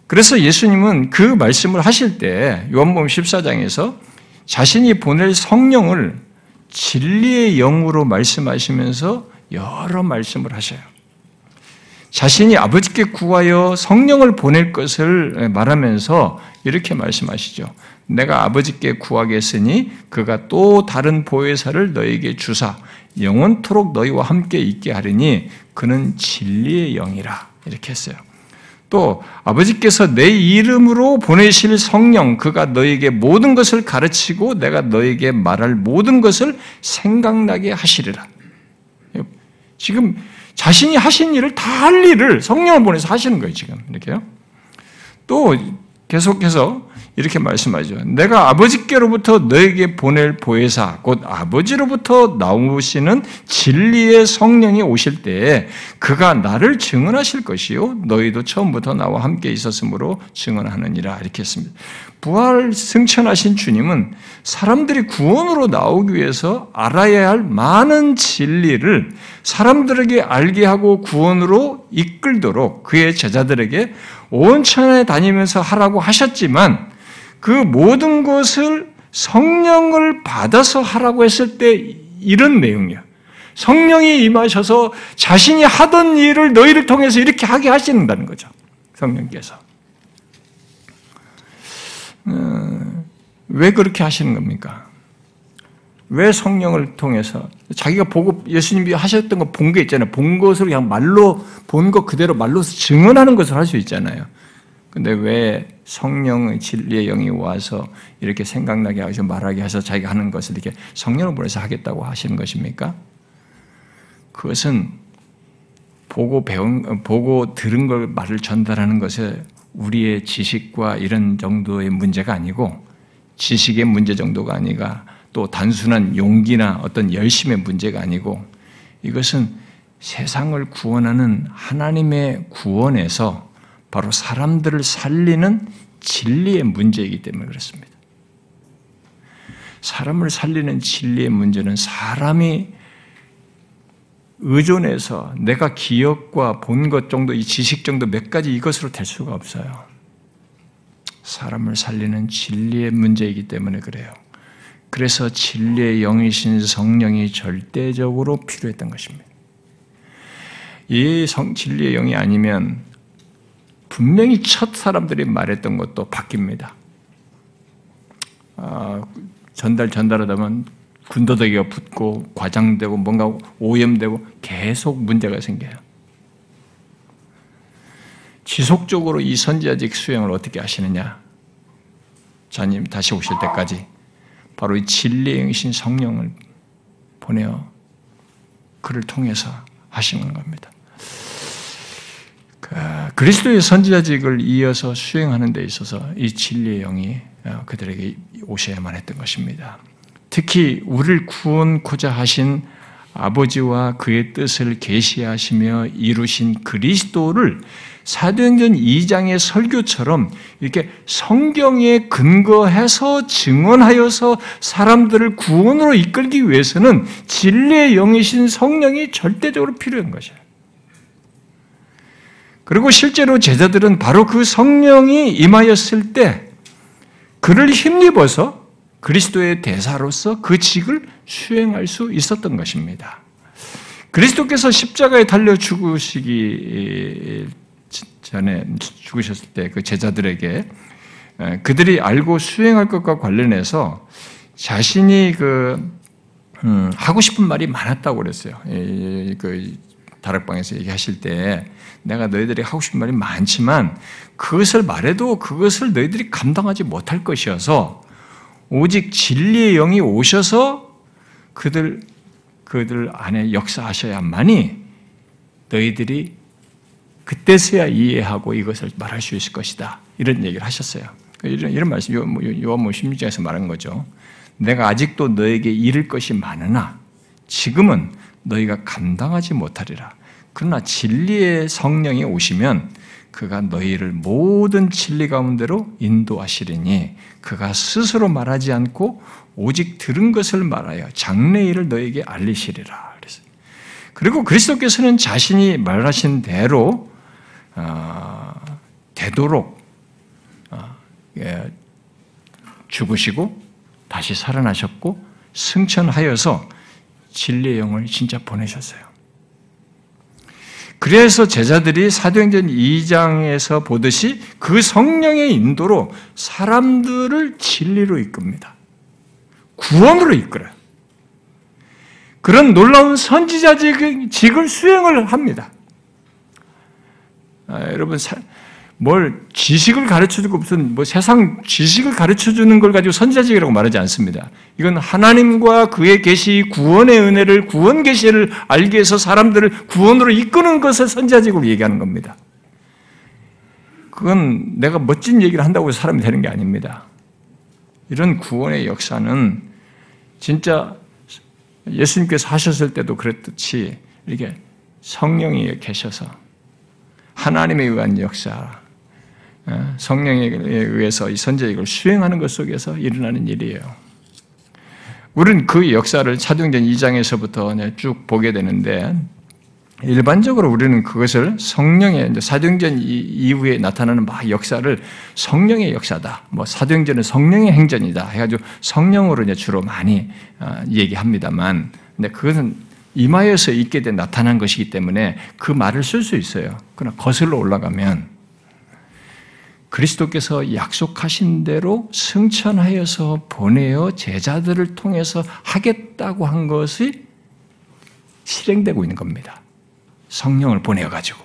그래서 예수님은 그 말씀을 하실 때 요한복음 14장에서 자신이 보낼 성령을 진리의 영으로 말씀하시면서 여러 말씀을 하셔요. 자신이 아버지께 구하여 성령을 보낼 것을 말하면서 이렇게 말씀하시죠. 내가 아버지께 구하겠으니 그가 또 다른 보혜사를 너에게 주사 영원토록 너희와 함께 있게 하리니 그는 진리의 영이라 이렇게 했어요. 또 아버지께서 내 이름으로 보내실 성령 그가 너에게 모든 것을 가르치고 내가 너에게 말할 모든 것을 생각나게 하시리라. 지금 자신이 하신 일을 다 할 일을 성령을 보내서 하시는 거예요. 지금 이렇게요. 또 계속해서 이렇게 말씀하죠. 내가 아버지께로부터 너에게 보낼 보혜사 곧 아버지로부터 나오시는 진리의 성령이 오실 때에 그가 나를 증언하실 것이요 너희도 처음부터 나와 함께 있었으므로 증언하느니라 이렇게 했습니다. 부활 승천하신 주님은 사람들이 구원으로 나오기 위해서 알아야 할 많은 진리를 사람들에게 알게 하고 구원으로 이끌도록 그의 제자들에게 온 천하에 다니면서 하라고 하셨지만 그 모든 것을 성령을 받아서 하라고 했을 때 이런 내용이야. 성령이 임하셔서 자신이 하던 일을 너희를 통해서 이렇게 하게 하신다는 거죠. 성령께서. 왜 그렇게 하시는 겁니까? 왜 성령을 통해서 자기가 보고 예수님이 하셨던 거 본 게 있잖아요. 본 것을 그냥 말로 본 것 그대로 말로서 증언하는 것을 할 수 있잖아요. 근데 왜 성령의 진리의 영이 와서 이렇게 생각나게 하셔 말하게 하셔서 자기가 하는 것을 이렇게 성령을 보내서 하겠다고 하시는 것입니까? 그것은 보고 들은 걸 말을 전달하는 것에 우리의 지식과 이런 정도의 문제가 아니고 지식의 문제 정도가 아니라 또 단순한 용기나 어떤 열심의 문제가 아니고 이것은 세상을 구원하는 하나님의 구원에서 바로 사람들을 살리는 진리의 문제이기 때문에 그렇습니다. 사람을 살리는 진리의 문제는 사람이 의존해서 내가 기억과 본 것 정도, 이 지식 정도 몇 가지 이것으로 될 수가 없어요. 사람을 살리는 진리의 문제이기 때문에 그래요. 그래서 진리의 영이신 성령이 절대적으로 필요했던 것입니다. 이 진리의 영이 아니면 분명히 첫 사람들이 말했던 것도 바뀝니다. 전달하다 보면 군더더기가 붙고 과장되고 뭔가 오염되고 계속 문제가 생겨요. 지속적으로 이 선지자직 수행을 어떻게 하시느냐? 자님 다시 오실 때까지 바로 이 진리의 영이신 성령을 보내어 그를 통해서 하시는 겁니다. 그리스도의 선지자직을 이어서 수행하는 데 있어서 이 진리의 영이 그들에게 오셔야만 했던 것입니다. 특히 우리를 구원코자 하신 아버지와 그의 뜻을 계시하시며 이루신 그리스도를 사도행전 2장의 설교처럼 이렇게 성경에 근거해서 증언하여서 사람들을 구원으로 이끌기 위해서는 진리의 영이신 성령이 절대적으로 필요한 것이에요. 그리고 실제로 제자들은 바로 그 성령이 임하였을 때 그를 힘입어서 그리스도의 대사로서 그 직을 수행할 수 있었던 것입니다. 그리스도께서 십자가에 달려 죽으시기 전에 죽으셨을 때 그 제자들에게 그들이 알고 수행할 것과 관련해서 자신이 하고 싶은 말이 많았다고 그랬어요. 그 다락방에서 얘기하실 때 내가 너희들이 하고 싶은 말이 많지만 그것을 말해도 그것을 너희들이 감당하지 못할 것이어서 오직 진리의 영이 오셔서 그들 안에 역사하셔야만이 너희들이 그때서야 이해하고 이것을 말할 수 있을 것이다. 이런 얘기를 하셨어요. 이런 말씀, 요한복음 16장에서 말한 거죠. 내가 아직도 너에게 이를 것이 많으나 지금은 너희가 감당하지 못하리라. 그러나 진리의 성령이 오시면 그가 너희를 모든 진리 가운데로 인도하시리니 그가 스스로 말하지 않고 오직 들은 것을 말하여 장래일을 너에게 알리시리라. 그랬어요. 그리고 그리스도께서는 자신이 말하신 대로 되도록 죽으시고 다시 살아나셨고 승천하여서 진리의 영을 진짜 보내셨어요. 그래서 제자들이 사도행전 2장에서 보듯이 그 성령의 인도로 사람들을 진리로 이끕니다. 구원으로 이끌어요. 그런 놀라운 선지자직을 수행을 합니다. 여러분, 뭘 지식을 가르쳐주고 무슨 세상 지식을 가르쳐주는 걸 가지고 선지자직이라고 말하지 않습니다. 이건 하나님과 그의 계시, 구원의 은혜를, 구원 계시를 알게 해서 사람들을 구원으로 이끄는 것을 선지자직으로 얘기하는 겁니다. 그건 내가 멋진 얘기를 한다고 해서 사람이 되는 게 아닙니다. 이런 구원의 역사는 진짜 예수님께서 하셨을 때도 그랬듯이 이렇게 성령이 계셔서 하나님에 의한 역사, 성령에 의해서 이 선지자직을 수행하는 것 속에서 일어나는 일이에요. 우리는 그 역사를 사도행전 2장에서부터 쭉 보게 되는데 일반적으로 우리는 그것을 성령의 사도행전 이후에 나타나는 역사를 성령의 역사다. 사도행전은 성령의 행전이다. 해가지고 성령으로 이제 주로 많이 얘기합니다만, 근데 그것은 임하여서 있게 된 나타난 것이기 때문에 그 말을 쓸 수 있어요. 그러나 거슬러 올라가면 그리스도께서 약속하신 대로 승천하여서 보내어 제자들을 통해서 하겠다고 한 것이 실행되고 있는 겁니다. 성령을 보내어가지고.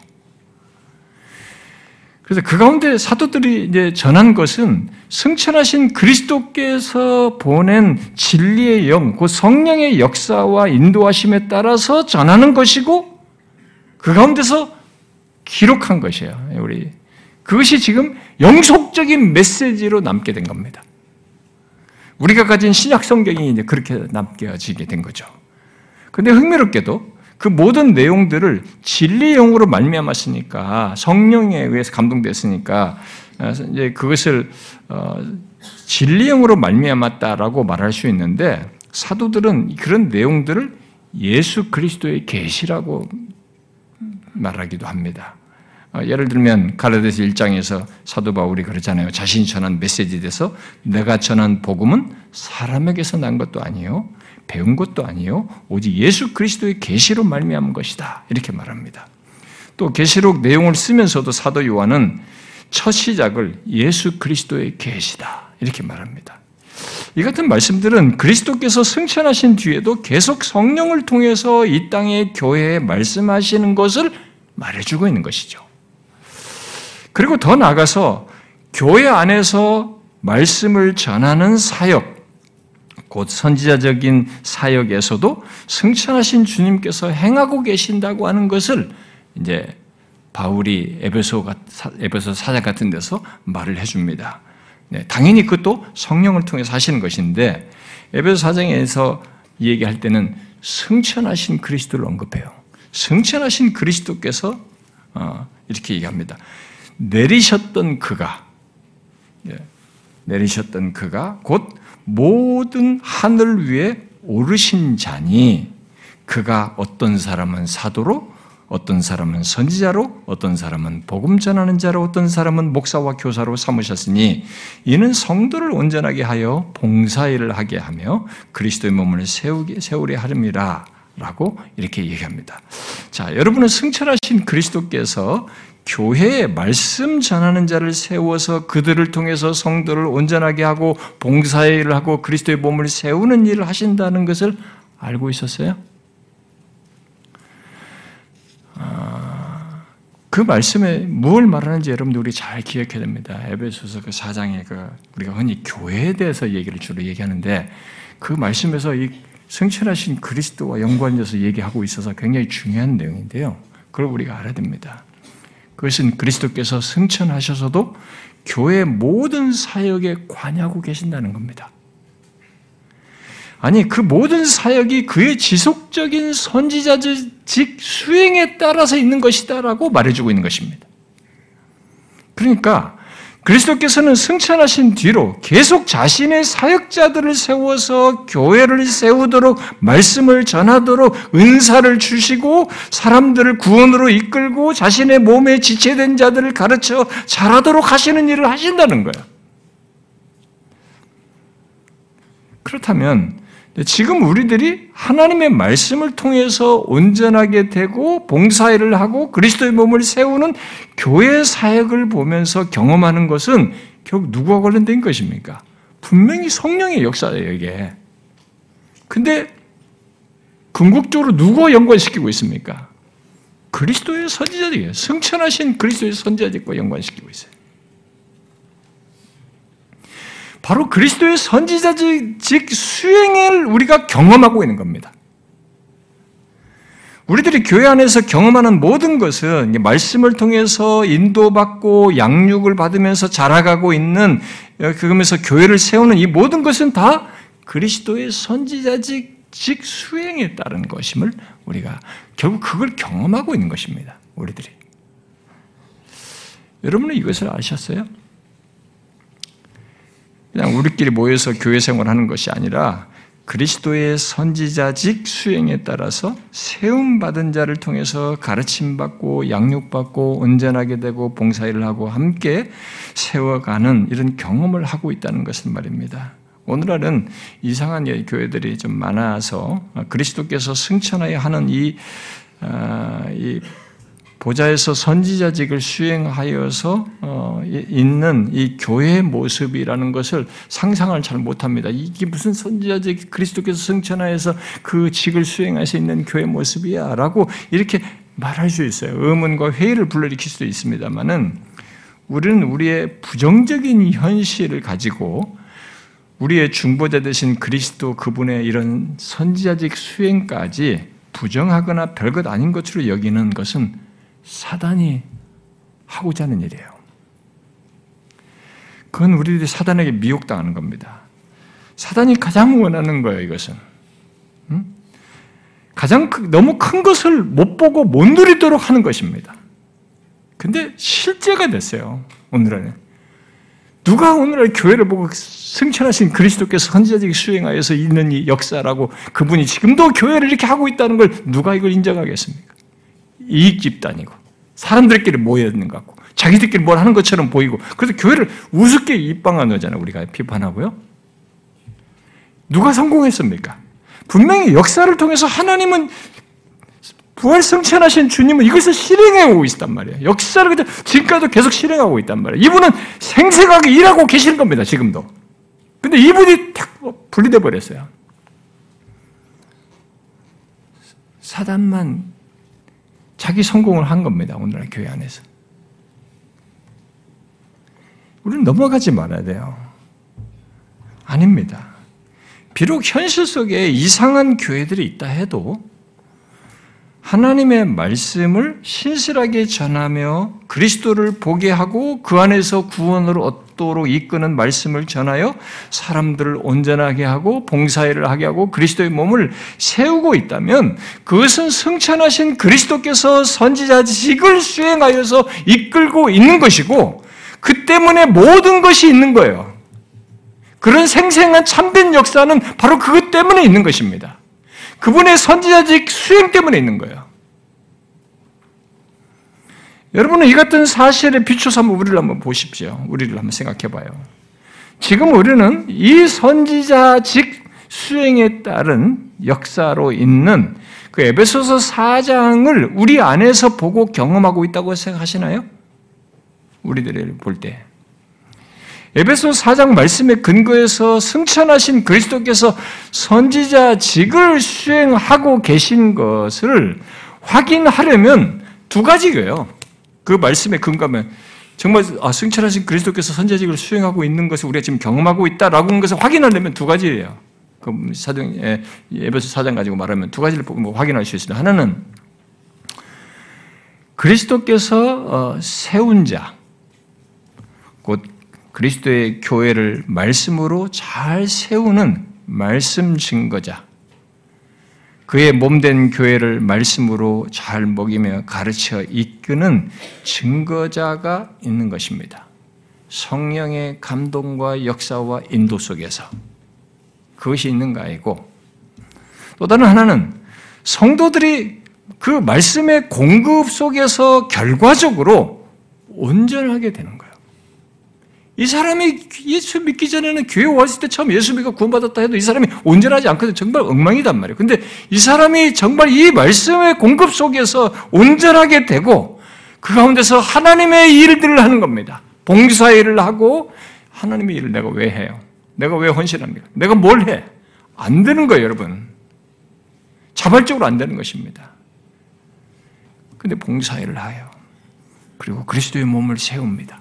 그래서 그 가운데 사도들이 이제 전한 것은 승천하신 그리스도께서 보낸 진리의 영, 그 성령의 역사와 인도하심에 따라서 전하는 것이고 그 가운데서 기록한 것이에요. 그것이 지금 영속적인 메시지로 남게 된 겁니다. 우리가 가진 신약 성경이 이제 그렇게 남겨지게 된 거죠. 그런데 흥미롭게도 그 모든 내용들을 진리의 영으로 말미암았으니까, 성령에 의해서 감동됐으니까 이제 그것을 진리의 영으로 말미암았다라고 말할 수 있는데, 사도들은 그런 내용들을 예수 그리스도의 계시라고 말하기도 합니다. 예를 들면 갈라디아서 1장에서 사도 바울이 그러잖아요. 자신이 전한 메시지에 대해서 내가 전한 복음은 사람에게서 난 것도 아니요 배운 것도 아니요 오직 예수 그리스도의 계시로 말미암은 것이다. 이렇게 말합니다. 또 계시록 내용을 쓰면서도 사도 요한은 첫 시작을 예수 그리스도의 계시다. 이렇게 말합니다. 이 같은 말씀들은 그리스도께서 승천하신 뒤에도 계속 성령을 통해서 이 땅의 교회에 말씀하시는 것을 말해주고 있는 것이죠. 그리고 더 나아가서 교회 안에서 말씀을 전하는 사역, 곧 선지자적인 사역에서도 승천하신 주님께서 행하고 계신다고 하는 것을 이제 바울이 에베소 4장 같은 데서 말을 해줍니다. 네, 당연히 그것도 성령을 통해서 하시는 것인데 에베소 4장에서 얘기할 때는 승천하신 그리스도를 언급해요. 승천하신 그리스도께서 이렇게 얘기합니다. 내리셨던 그가 곧 모든 하늘 위에 오르신 자니 그가 어떤 사람은 사도로, 어떤 사람은 선지자로, 어떤 사람은 복음 전하는 자로, 어떤 사람은 목사와 교사로 삼으셨으니 이는 성도를 온전하게 하여 봉사일을 하게 하며 그리스도의 몸을 세우게 하름이라 라고 이렇게 얘기합니다. 자, 여러분은 승천하신 그리스도께서 교회에 말씀 전하는 자를 세워서 그들을 통해서 성도를 온전하게 하고 봉사의 일을 하고 그리스도의 몸을 세우는 일을 하신다는 것을 알고 있었어요? 그 말씀에 무엇을 말하는지 여러분들 우리 잘 기억해야 됩니다. 에베소서 그 4장에 우리가 흔히 교회에 대해서 얘기를 주로 얘기하는데 그 말씀에서 이 승천하신 그리스도와 연관해서 얘기하고 있어서 굉장히 중요한 내용인데요. 그걸 우리가 알아야 됩니다. 그것은 그리스도께서 승천하셔서도 교회의 모든 사역에 관여하고 계신다는 겁니다. 아니, 그 모든 사역이 그의 지속적인 선지자직 수행에 따라서 있는 것이다라고 말해주고 있는 것입니다. 그러니까 그리스도께서는 승천하신 뒤로 계속 자신의 사역자들을 세워서 교회를 세우도록 말씀을 전하도록 은사를 주시고 사람들을 구원으로 이끌고 자신의 몸에 지체된 자들을 가르쳐 잘하도록 하시는 일을 하신다는 거예요. 그렇다면 지금 우리들이 하나님의 말씀을 통해서 온전하게 되고 봉사일을 하고 그리스도의 몸을 세우는 교회 사역을 보면서 경험하는 것은 결국 누구와 관련된 것입니까? 분명히 성령의 역사예요, 이게. 근데 궁극적으로 누구와 연관시키고 있습니까? 그리스도의 선지자들이에요. 승천하신 그리스도의 선지자들과 연관시키고 있어요. 바로 그리스도의 선지자직 수행을 우리가 경험하고 있는 겁니다. 우리들이 교회 안에서 경험하는 모든 것은 말씀을 통해서 인도받고 양육을 받으면서 자라가고 있는, 그러면서 교회를 세우는 이 모든 것은 다 그리스도의 선지자직 수행에 따른 것임을 우리가 결국 그걸 경험하고 있는 것입니다. 우리들이. 여러분은 이것을 아셨어요? 그냥 우리끼리 모여서 교회 생활하는 것이 아니라 그리스도의 선지자직 수행에 따라서 세움받은 자를 통해서 가르침받고 양육받고 온전하게 되고 봉사일을 하고 함께 세워가는 이런 경험을 하고 있다는 것은 말입니다. 오늘날은 이상한 교회들이 좀 많아서 그리스도께서 승천하여 하는 이 보좌에서 선지자직을 수행하여서 있는 이 교회의 모습이라는 것을 상상을 잘 못합니다. 이게 무슨 선지자직, 그리스도께서 승천하여서 그 직을 수행할 수 있는 교회 모습이야 라고 이렇게 말할 수 있어요. 의문과 회의를 불러일으킬 수도 있습니다만은 우리는 우리의 부정적인 현실을 가지고 우리의 중보자 되신 그리스도 그분의 이런 선지자직 수행까지 부정하거나 별것 아닌 것으로 여기는 것은 사단이 하고자 하는 일이에요. 그건 우리들이 사단에게 미혹당하는 겁니다. 사단이 가장 원하는 거예요, 이것은. 가장 너무 큰 것을 못 보고 못 누리도록 하는 것입니다. 근데 실제가 됐어요, 오늘은. 누가 오늘날 교회를 보고 승천하신 그리스도께서 선지자직 수행하여서 있는 이 역사라고 그분이 지금도 교회를 이렇게 하고 있다는 걸 누가 이걸 인정하겠습니까? 이익 집단이고 사람들끼리 모여 있는 것 같고 자기들끼리 뭘 하는 것처럼 보이고 그래서 교회를 우습게 입방하는 거잖아요. 우리가 비판하고요. 누가 성공했습니까? 분명히 역사를 통해서 하나님은 부활 승천하신 주님은 이것을 실행하고 있단 말이에요. 역사를 지금까지도 계속 실행하고 있단 말이에요. 이분은 생생하게 일하고 계시는 겁니다. 지금도. 근데 이분이 탁 분리돼 버렸어요. 사단만 자기 성공을 한 겁니다. 오늘날 교회 안에서. 우리는 넘어가지 말아야 돼요. 아닙니다. 비록 현실 속에 이상한 교회들이 있다 해도 하나님의 말씀을 신실하게 전하며 그리스도를 보게 하고 그 안에서 구원을 얻도록 이끄는 말씀을 전하여 사람들을 온전하게 하고 봉사일을 하게 하고 그리스도의 몸을 세우고 있다면 그것은 승천하신 그리스도께서 선지자직을 수행하여서 이끌고 있는 것이고 그 때문에 모든 것이 있는 거예요. 그런 생생한 참된 역사는 바로 그것 때문에 있는 것입니다. 그분의 선지자직 수행 때문에 있는 거예요. 여러분은 이 같은 사실에 비춰서 우리를 한번 보십시오. 우리를 한번 생각해 봐요. 지금 우리는 이 선지자직 수행에 따른 역사로 있는 그 에베소서 4장을 우리 안에서 보고 경험하고 있다고 생각하시나요? 우리들을 볼 때. 에베소 4장 말씀의 근거에서 승천하신 그리스도께서 선지자직을 수행하고 계신 것을 확인하려면 두 가지예요. 그 말씀의 근거면 정말 승천하신 그리스도께서 선지자직을 수행하고 있는 것을 우리가 지금 경험하고 있다라고 하는 것을 확인하려면 두 가지예요. 그 에베소 4장 가지고 말하면 두 가지를 확인할 수 있습니다. 하나는 그리스도께서 세운 자, 곧 그리스도의 교회를 말씀으로 잘 세우는 말씀 증거자, 그의 몸된 교회를 말씀으로 잘 먹이며 가르쳐 이끄는 증거자가 있는 것입니다. 성령의 감동과 역사와 인도 속에서 그것이 있는가 아니고, 또 다른 하나는 성도들이 그 말씀의 공급 속에서 결과적으로 온전하게 되는 거예요. 이 사람이 예수 믿기 전에는 교회 왔을 때 처음 예수 믿고 구원받았다 해도 이 사람이 온전하지 않거든. 정말 엉망이단 말이에요. 근데 이 사람이 정말 이 말씀의 공급 속에서 온전하게 되고 그 가운데서 하나님의 일들을 하는 겁니다. 봉사 일을 하고 하나님의 일을 내가 왜 해요? 내가 왜 헌신합니까? 내가 뭘 해? 안 되는 거예요, 여러분. 자발적으로 안 되는 것입니다. 근데 봉사 일을 해요. 그리고 그리스도의 몸을 세웁니다.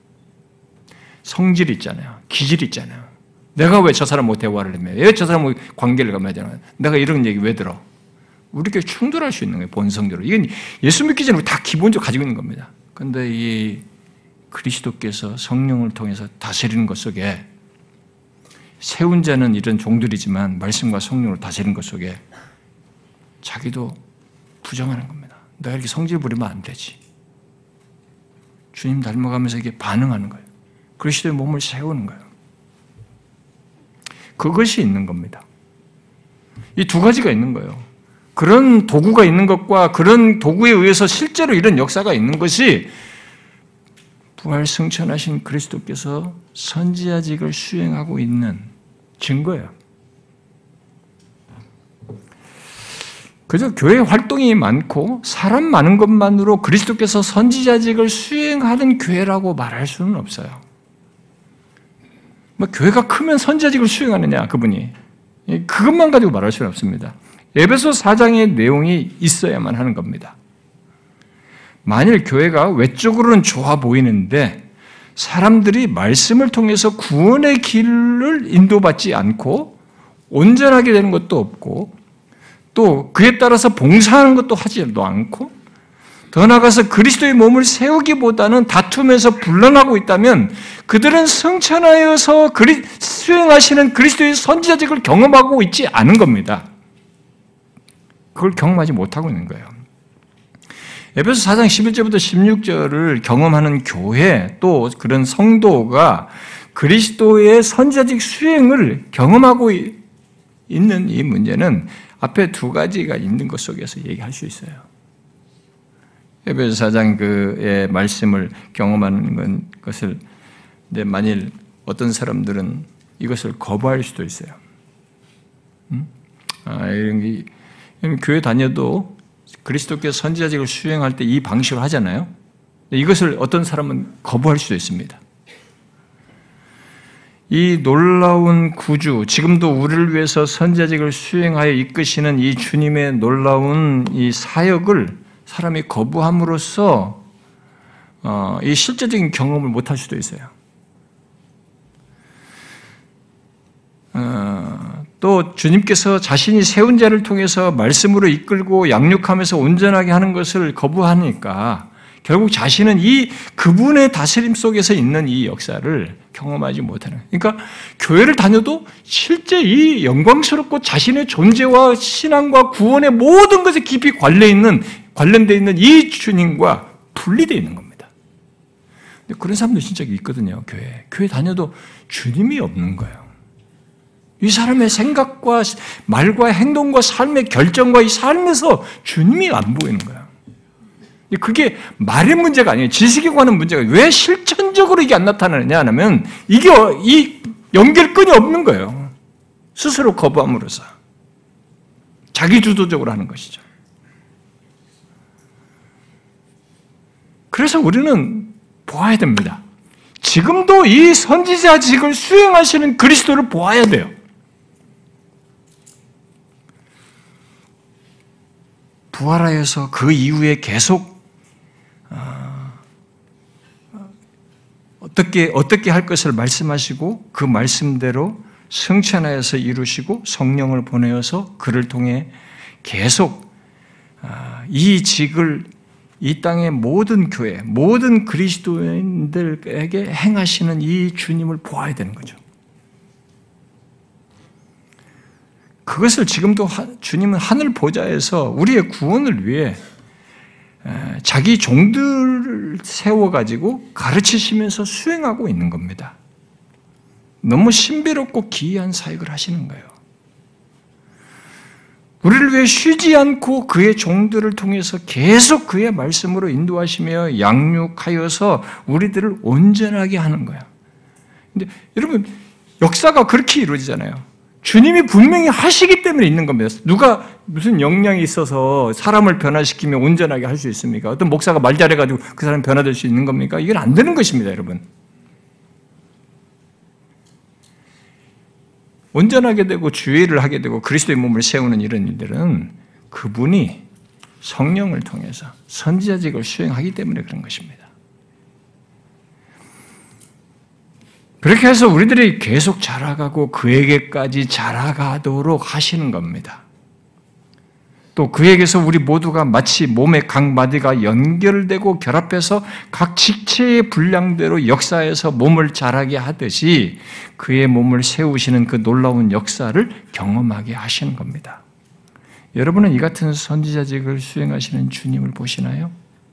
성질 있잖아요. 기질 있잖아요. 내가 왜 저 사람하고 대화를 하며, 왜 저 사람하고 관계를 가면 되잖아요. 내가 이런 얘기 왜 들어? 우리가 충돌할 수 있는 거예요, 본성적으로. 이건 예수 믿기 전에 다 기본적으로 가지고 있는 겁니다. 그런데 이 그리스도께서 성령을 통해서 다스리는 것 속에 세운 자는 이런 종들이지만 말씀과 성령을 다스리는 것 속에 자기도 부정하는 겁니다. 내가 이렇게 성질 부리면 안 되지. 주님 닮아가면서 이게 반응하는 거예요. 그리스도의 몸을 세우는 거예요. 그것이 있는 겁니다. 이 두 가지가 있는 거예요. 그런 도구가 있는 것과 그런 도구에 의해서 실제로 이런 역사가 있는 것이 부활 승천하신 그리스도께서 선지자직을 수행하고 있는 증거예요. 그저 교회 활동이 많고 사람 많은 것만으로 그리스도께서 선지자직을 수행하는 교회라고 말할 수는 없어요. 뭐 교회가 크면 선지자직을 수행하느냐 그분이 그것만 가지고 말할 수는 없습니다. 에베소 4장의 내용이 있어야만 하는 겁니다. 만일 교회가 외적으로는 좋아 보이는데 사람들이 말씀을 통해서 구원의 길을 인도받지 않고 온전하게 되는 것도 없고 또 그에 따라서 봉사하는 것도 하지도 않고 더 나아가서 그리스도의 몸을 세우기보다는 다투면서 분란하고 있다면 그들은 승천하여서 수행하시는 그리스도의 선지자직을 경험하고 있지 않은 겁니다. 그걸 경험하지 못하고 있는 거예요. 에베소 4장 11절부터 16절을 경험하는 교회 또 그런 성도가 그리스도의 선지자직 수행을 경험하고 있는 이 문제는 앞에 두 가지가 있는 것 속에서 얘기할 수 있어요. 에베소 4장 그의 말씀을 경험하는 것을 만일 어떤 사람들은 이것을 거부할 수도 있어요. 교회 다녀도 그리스도께서 선지자직을 수행할 때 이 방식으로 하잖아요. 이것을 어떤 사람은 거부할 수도 있습니다. 이 놀라운 구주, 지금도 우리를 위해서 선지자직을 수행하여 이끄시는 이 주님의 놀라운 이 사역을 사람이 거부함으로써 이 실제적인 경험을 못할 수도 있어요. 또 주님께서 자신이 세운 자를 통해서 말씀으로 이끌고 양육하면서 온전하게 하는 것을 거부하니까 결국 자신은 그분의 다스림 속에서 있는 이 역사를 경험하지 못하는. 그러니까 교회를 다녀도 실제 이 영광스럽고 자신의 존재와 신앙과 구원의 모든 것에 깊이 관련되어 있는 이 주님과 분리되어 있는 겁니다. 근데 그런 사람도 진짜 있거든요, 교회 다녀도 주님이 없는 거예요. 이 사람의 생각과 말과 행동과 삶의 결정과 이 삶에서 주님이 안 보이는 거야. 그게 말의 문제가 아니에요. 지식에 관한 문제가 왜 실천적으로 이게 안 나타나느냐 하면 이게 이 연결끈이 없는 거예요. 스스로 거부함으로써 자기 주도적으로 하는 것이죠. 그래서 우리는 보아야 됩니다. 지금도 이 선지자직을 수행하시는 그리스도를 보아야 돼요. 부활하여서 그 이후에 계속 어떻게 할 것을 말씀하시고 그 말씀대로 승천하여서 이루시고 성령을 보내어서 그를 통해 계속 이 직을 이 땅의 모든 교회, 모든 그리스도인들에게 행하시는 이 주님을 보아야 되는 거죠. 그것을 지금도 주님은 하늘 보좌에서 우리의 구원을 위해 자기 종들을 세워가지고 가르치시면서 수행하고 있는 겁니다. 너무 신비롭고 기이한 사역을 하시는 거예요. 우리를 위해 쉬지 않고 그의 종들을 통해서 계속 그의 말씀으로 인도하시며 양육하여서 우리들을 온전하게 하는 거예요. 근데 여러분, 역사가 그렇게 이루어지잖아요. 주님이 분명히 하시기 때문에 있는 겁니다. 누가 무슨 역량이 있어서 사람을 변화시키며 온전하게 할 수 있습니까? 어떤 목사가 말 잘해가지고 그 사람이 변화될 수 있는 겁니까? 이건 안 되는 것입니다, 여러분. 온전하게 되고 주의를 하게 되고 그리스도의 몸을 세우는 이런 일들은 그분이 성령을 통해서 선지자직을 수행하기 때문에 그런 것입니다. 그렇게 해서 우리들이 계속 자라가고 그에게까지 자라가도록 하시는 겁니다. 또 그에게서 우리 모두가 마치 몸의 각 마디가 연결되고 결합해서 각 직체의 분량대로 역사에서 몸을 자라게 하듯이 그의 몸을 세우시는 그 놀라운 역사를 경험하게 하시는 겁니다. 여러분은 이 같은 선지자직을 수행하시는 주님을 보시나요?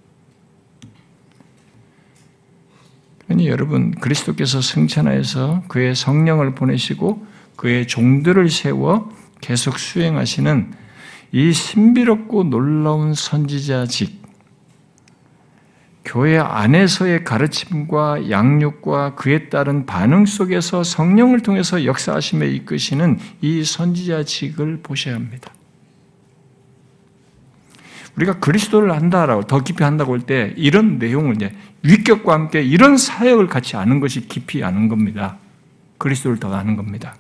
그러니 여러분, 그리스도께서 승천하여서 그의 성령을 보내시고 그의 종들을 세워 계속 수행하시는 이 신비롭고 놀라운 선지자직, 교회 안에서의 가르침과 양육과 그에 따른 반응 속에서 성령을 통해서 역사하심에 이끄시는 이 선지자직을 보셔야 합니다. 우리가 그리스도를 안다라고 더 깊이 한다고 할 때 이런 내용을 이제 위격과 함께 이런 사역을 같이 아는 것이 깊이 아는 겁니다. 그리스도를 더 아는 겁니다.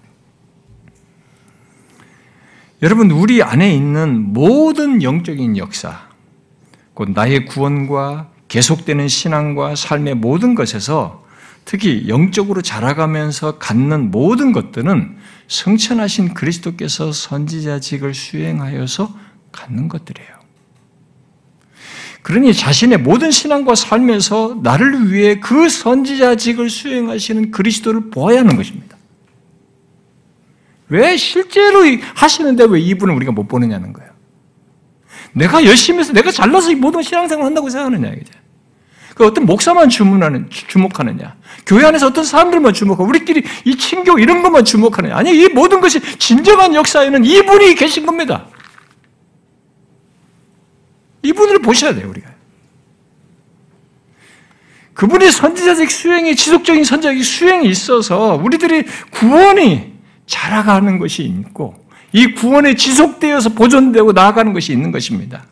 여러분, 우리 안에 있는 모든 영적인 역사, 곧 나의 구원과 계속되는 신앙과 삶의 모든 것에서 특히 영적으로 자라가면서 갖는 모든 것들은 승천하신 그리스도께서 선지자직을 수행하여서 갖는 것들이에요. 그러니 자신의 모든 신앙과 삶에서 나를 위해 그 선지자직을 수행하시는 그리스도를 보아야 하는 것입니다. 왜 실제로 하시는데 왜 이분을 우리가 못 보느냐는 거예요. 내가 열심히 해서 내가 잘나서 이 모든 신앙생활을 한다고 생각하느냐 이게. 그 어떤 목사만 주목하느냐, 교회 안에서 어떤 사람들만 주목하고 우리끼리 이 친교 이런 것만 주목하느냐. 아니, 이 모든 것이 진정한 역사에는 이분이 계신 겁니다. 이분을 보셔야 돼요, 우리가. 그분의 선지자직 수행이, 지속적인 선지자직 수행이 있어서 우리들이 구원이 자라가는 것이 있고, 이 구원에 지속되어서 보존되고 나아가는 것이 있는 것입니다.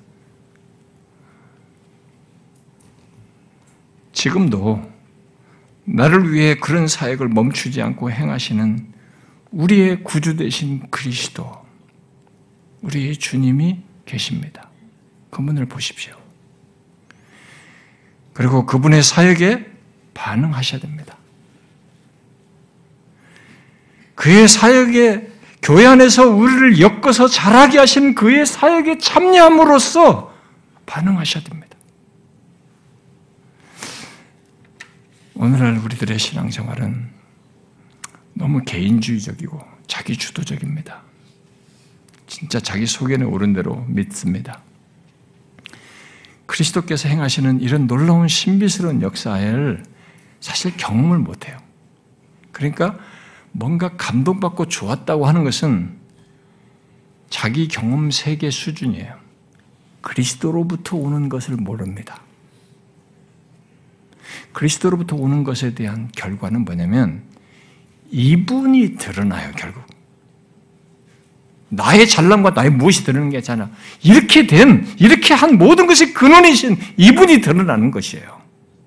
지금도 나를 위해 그런 사역을 멈추지 않고 행하시는 우리의 구주 되신 그리스도, 우리의 주님이 계십니다. 그분을 보십시오. 그리고 그분의 사역에 반응하셔야 됩니다. 그의 사역에, 교회 안에서 우리를 엮어서 자라게 하신 그의 사역에 참여함으로써 반응하셔야 됩니다. 오늘날 우리들의 신앙생활은 너무 개인주의적이고 자기주도적입니다. 진짜 자기 속에는 옳은 대로 믿습니다. 그리스도께서 행하시는 이런 놀라운 신비스러운 역사를 사실 경험을 못해요. 그러니까 뭔가 감동받고 좋았다고 하는 것은 자기 경험 세계 수준이에요. 그리스도로부터 오는 것을 모릅니다. 그리스도로부터 오는 것에 대한 결과는 뭐냐면 이분이 드러나요, 결국. 나의 잘남과 나의 무엇이 드러나는 게 아니라 이렇게 한 모든 것이 근원이신 이분이 드러나는 것이에요.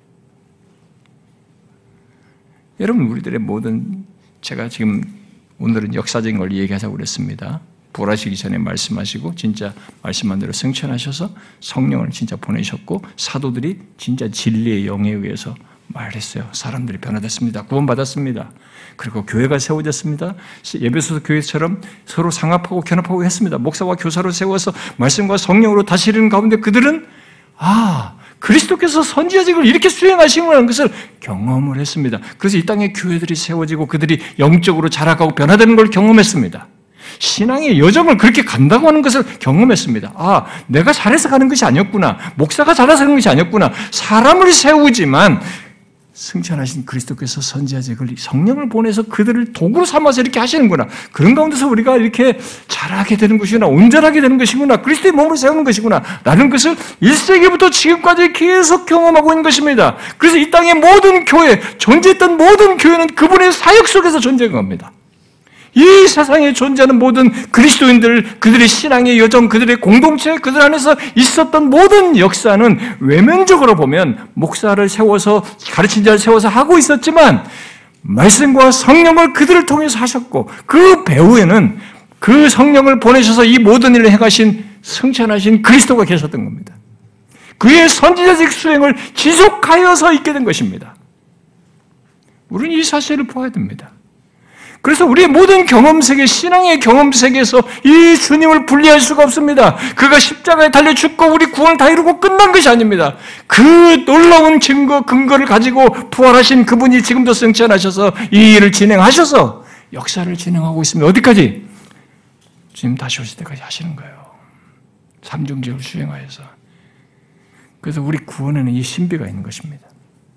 여러분, 우리들의 모든, 제가 지금 오늘은 역사적인 걸 얘기하자고 그랬습니다. 부활하시기 전에 말씀하시고 진짜 말씀한 대로 승천하셔서 성령을 진짜 보내셨고 사도들이 진짜 진리의 영에 의해서 말했어요. 사람들이 변화됐습니다. 구원받았습니다. 그리고 교회가 세워졌습니다. 에베소 교회처럼 서로 상합하고 견합하고 했습니다. 목사와 교사로 세워서 말씀과 성령으로 다스리는 가운데 그들은 그리스도께서 선지자직을 이렇게 수행하시는 것을 경험을 했습니다. 그래서 이 땅에 교회들이 세워지고 그들이 영적으로 자라가고 변화되는 걸 경험했습니다. 신앙의 여정을 그렇게 간다고 하는 것을 경험했습니다. 내가 잘해서 가는 것이 아니었구나. 목사가 잘해서 가는 것이 아니었구나. 사람을 세우지만 승천하신 그리스도께서 선지자직을 성령을 보내서 그들을 도구로 삼아서 이렇게 하시는구나. 그런 가운데서 우리가 이렇게 잘하게 되는 것이구나. 온전하게 되는 것이구나. 그리스도의 몸을 세우는 것이구나. 라는 것을 1세기부터 지금까지 계속 경험하고 있는 것입니다. 그래서 이 땅의 모든 교회, 존재했던 모든 교회는 그분의 사역 속에서 존재한 겁니다. 이 세상에 존재하는 모든 그리스도인들, 그들의 신앙의 여정, 그들의 공동체, 그들 안에서 있었던 모든 역사는 외면적으로 보면 목사를 세워서, 가르친 자를 세워서 하고 있었지만 말씀과 성령을 그들을 통해서 하셨고 그 배후에는 그 성령을 보내셔서 이 모든 일을 행하신 승천하신 그리스도가 계셨던 겁니다. 그의 선지자직 수행을 지속하여서 있게 된 것입니다. 우리는 이 사실을 보아야 됩니다. 그래서 우리의 모든 경험세계, 신앙의 경험세계에서 이 주님을 분리할 수가 없습니다. 그가 십자가에 달려 죽고 우리 구원을 다 이루고 끝난 것이 아닙니다. 그 놀라운 근거를 가지고 부활하신 그분이 지금도 승천하셔서 이 일을 진행하셔서 역사를 진행하고 있습니다. 어디까지? 주님 다시 오실 때까지 하시는 거예요. 삼중직을 수행하여서. 그래서 우리 구원에는 이 신비가 있는 것입니다.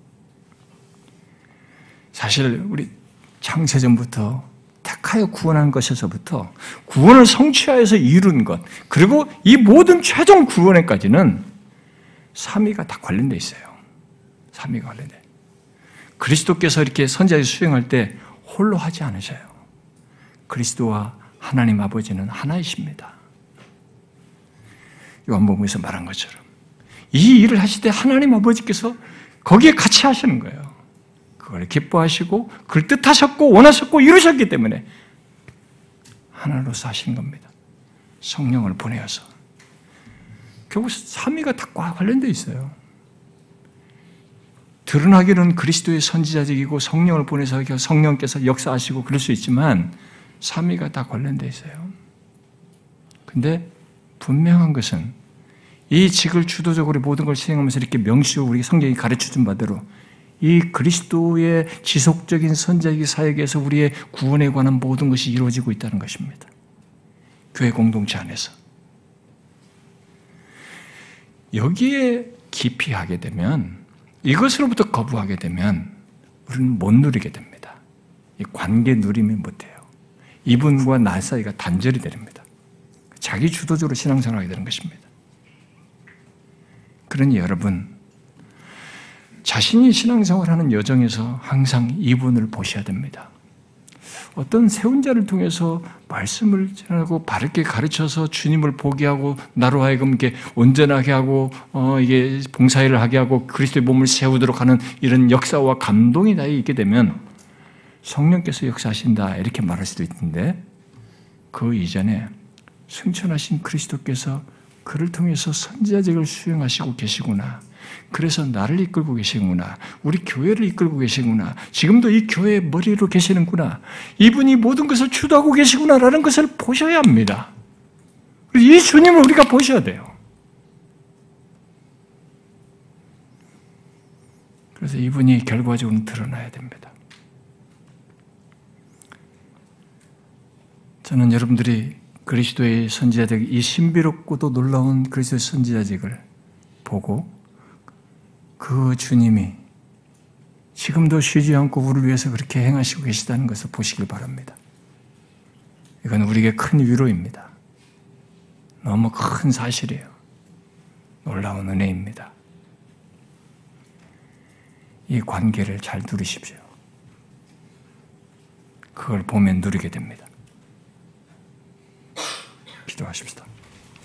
사실 우리 창세전부터 택하여 구원한 것에서부터 구원을 성취하여서 이룬 것, 그리고 이 모든 최종 구원에까지는 삼위가 다 관련되어 있어요. 삼위가 관련돼. 그리스도께서 이렇게 선지자를 수행할 때 홀로 하지 않으셔요. 그리스도와 하나님 아버지는 하나이십니다. 요한복음에서 말한 것처럼 이 일을 하실 때 하나님 아버지께서 거기에 같이 하시는 거예요. 그걸 기뻐하시고 그걸 뜻하셨고 원하셨고 이루셨기 때문에 하나로서 하신 겁니다. 성령을 보내어서. 결국 삼위가 다 관련되어 있어요. 드러나기는 그리스도의 선지자직이고 성령을 보내서 성령께서 역사하시고 그럴 수 있지만 삼위가 다 관련되어 있어요. 근데 분명한 것은 이 직을 주도적으로 모든 걸 시행하면서 이렇게 명시하고 우리 성경이 가르쳐준 바대로 이 그리스도의 지속적인 선지자의 사역에서 우리의 구원에 관한 모든 것이 이루어지고 있다는 것입니다. 교회 공동체 안에서. 여기에 깊이 하게 되면, 이것으로부터 거부하게 되면 우리는 못 누리게 됩니다. 이 관계 누리면 못해요. 이분과 나 사이가 단절이 됩니다. 자기 주도적으로 신앙생활하게 되는 것입니다. 그러니 여러분, 자신이 신앙생활하는 여정에서 항상 이분을 보셔야 됩니다. 어떤 세운 자를 통해서 말씀을 전하고 바르게 가르쳐서 주님을 보게 하고 나로 하여금 이렇게 온전하게 하고 이게 봉사일을 하게 하고 그리스도의 몸을 세우도록 하는 이런 역사와 감동이 나에 있게 되면 성령께서 역사하신다 이렇게 말할 수도 있는데 그 이전에 승천하신 그리스도께서 그를 통해서 선지자직을 수행하시고 계시구나. 그래서 나를 이끌고 계시구나. 우리 교회를 이끌고 계시구나. 지금도 이 교회의 머리로 계시는구나. 이분이 모든 것을 주도하고 계시구나라는 것을 보셔야 합니다. 이 주님을 우리가 보셔야 돼요. 그래서 이분이 결과적으로 드러나야 됩니다. 저는 여러분들이 그리스도의 선지자직, 이 신비롭고도 놀라운 그리스도의 선지자직을 보고 그 주님이 지금도 쉬지 않고 우리를 위해서 그렇게 행하시고 계시다는 것을 보시길 바랍니다. 이건 우리에게 큰 위로입니다. 너무 큰 사실이에요. 놀라운 은혜입니다. 이 관계를 잘 누리십시오. 그걸 보면 누리게 됩니다. 기도하십시다.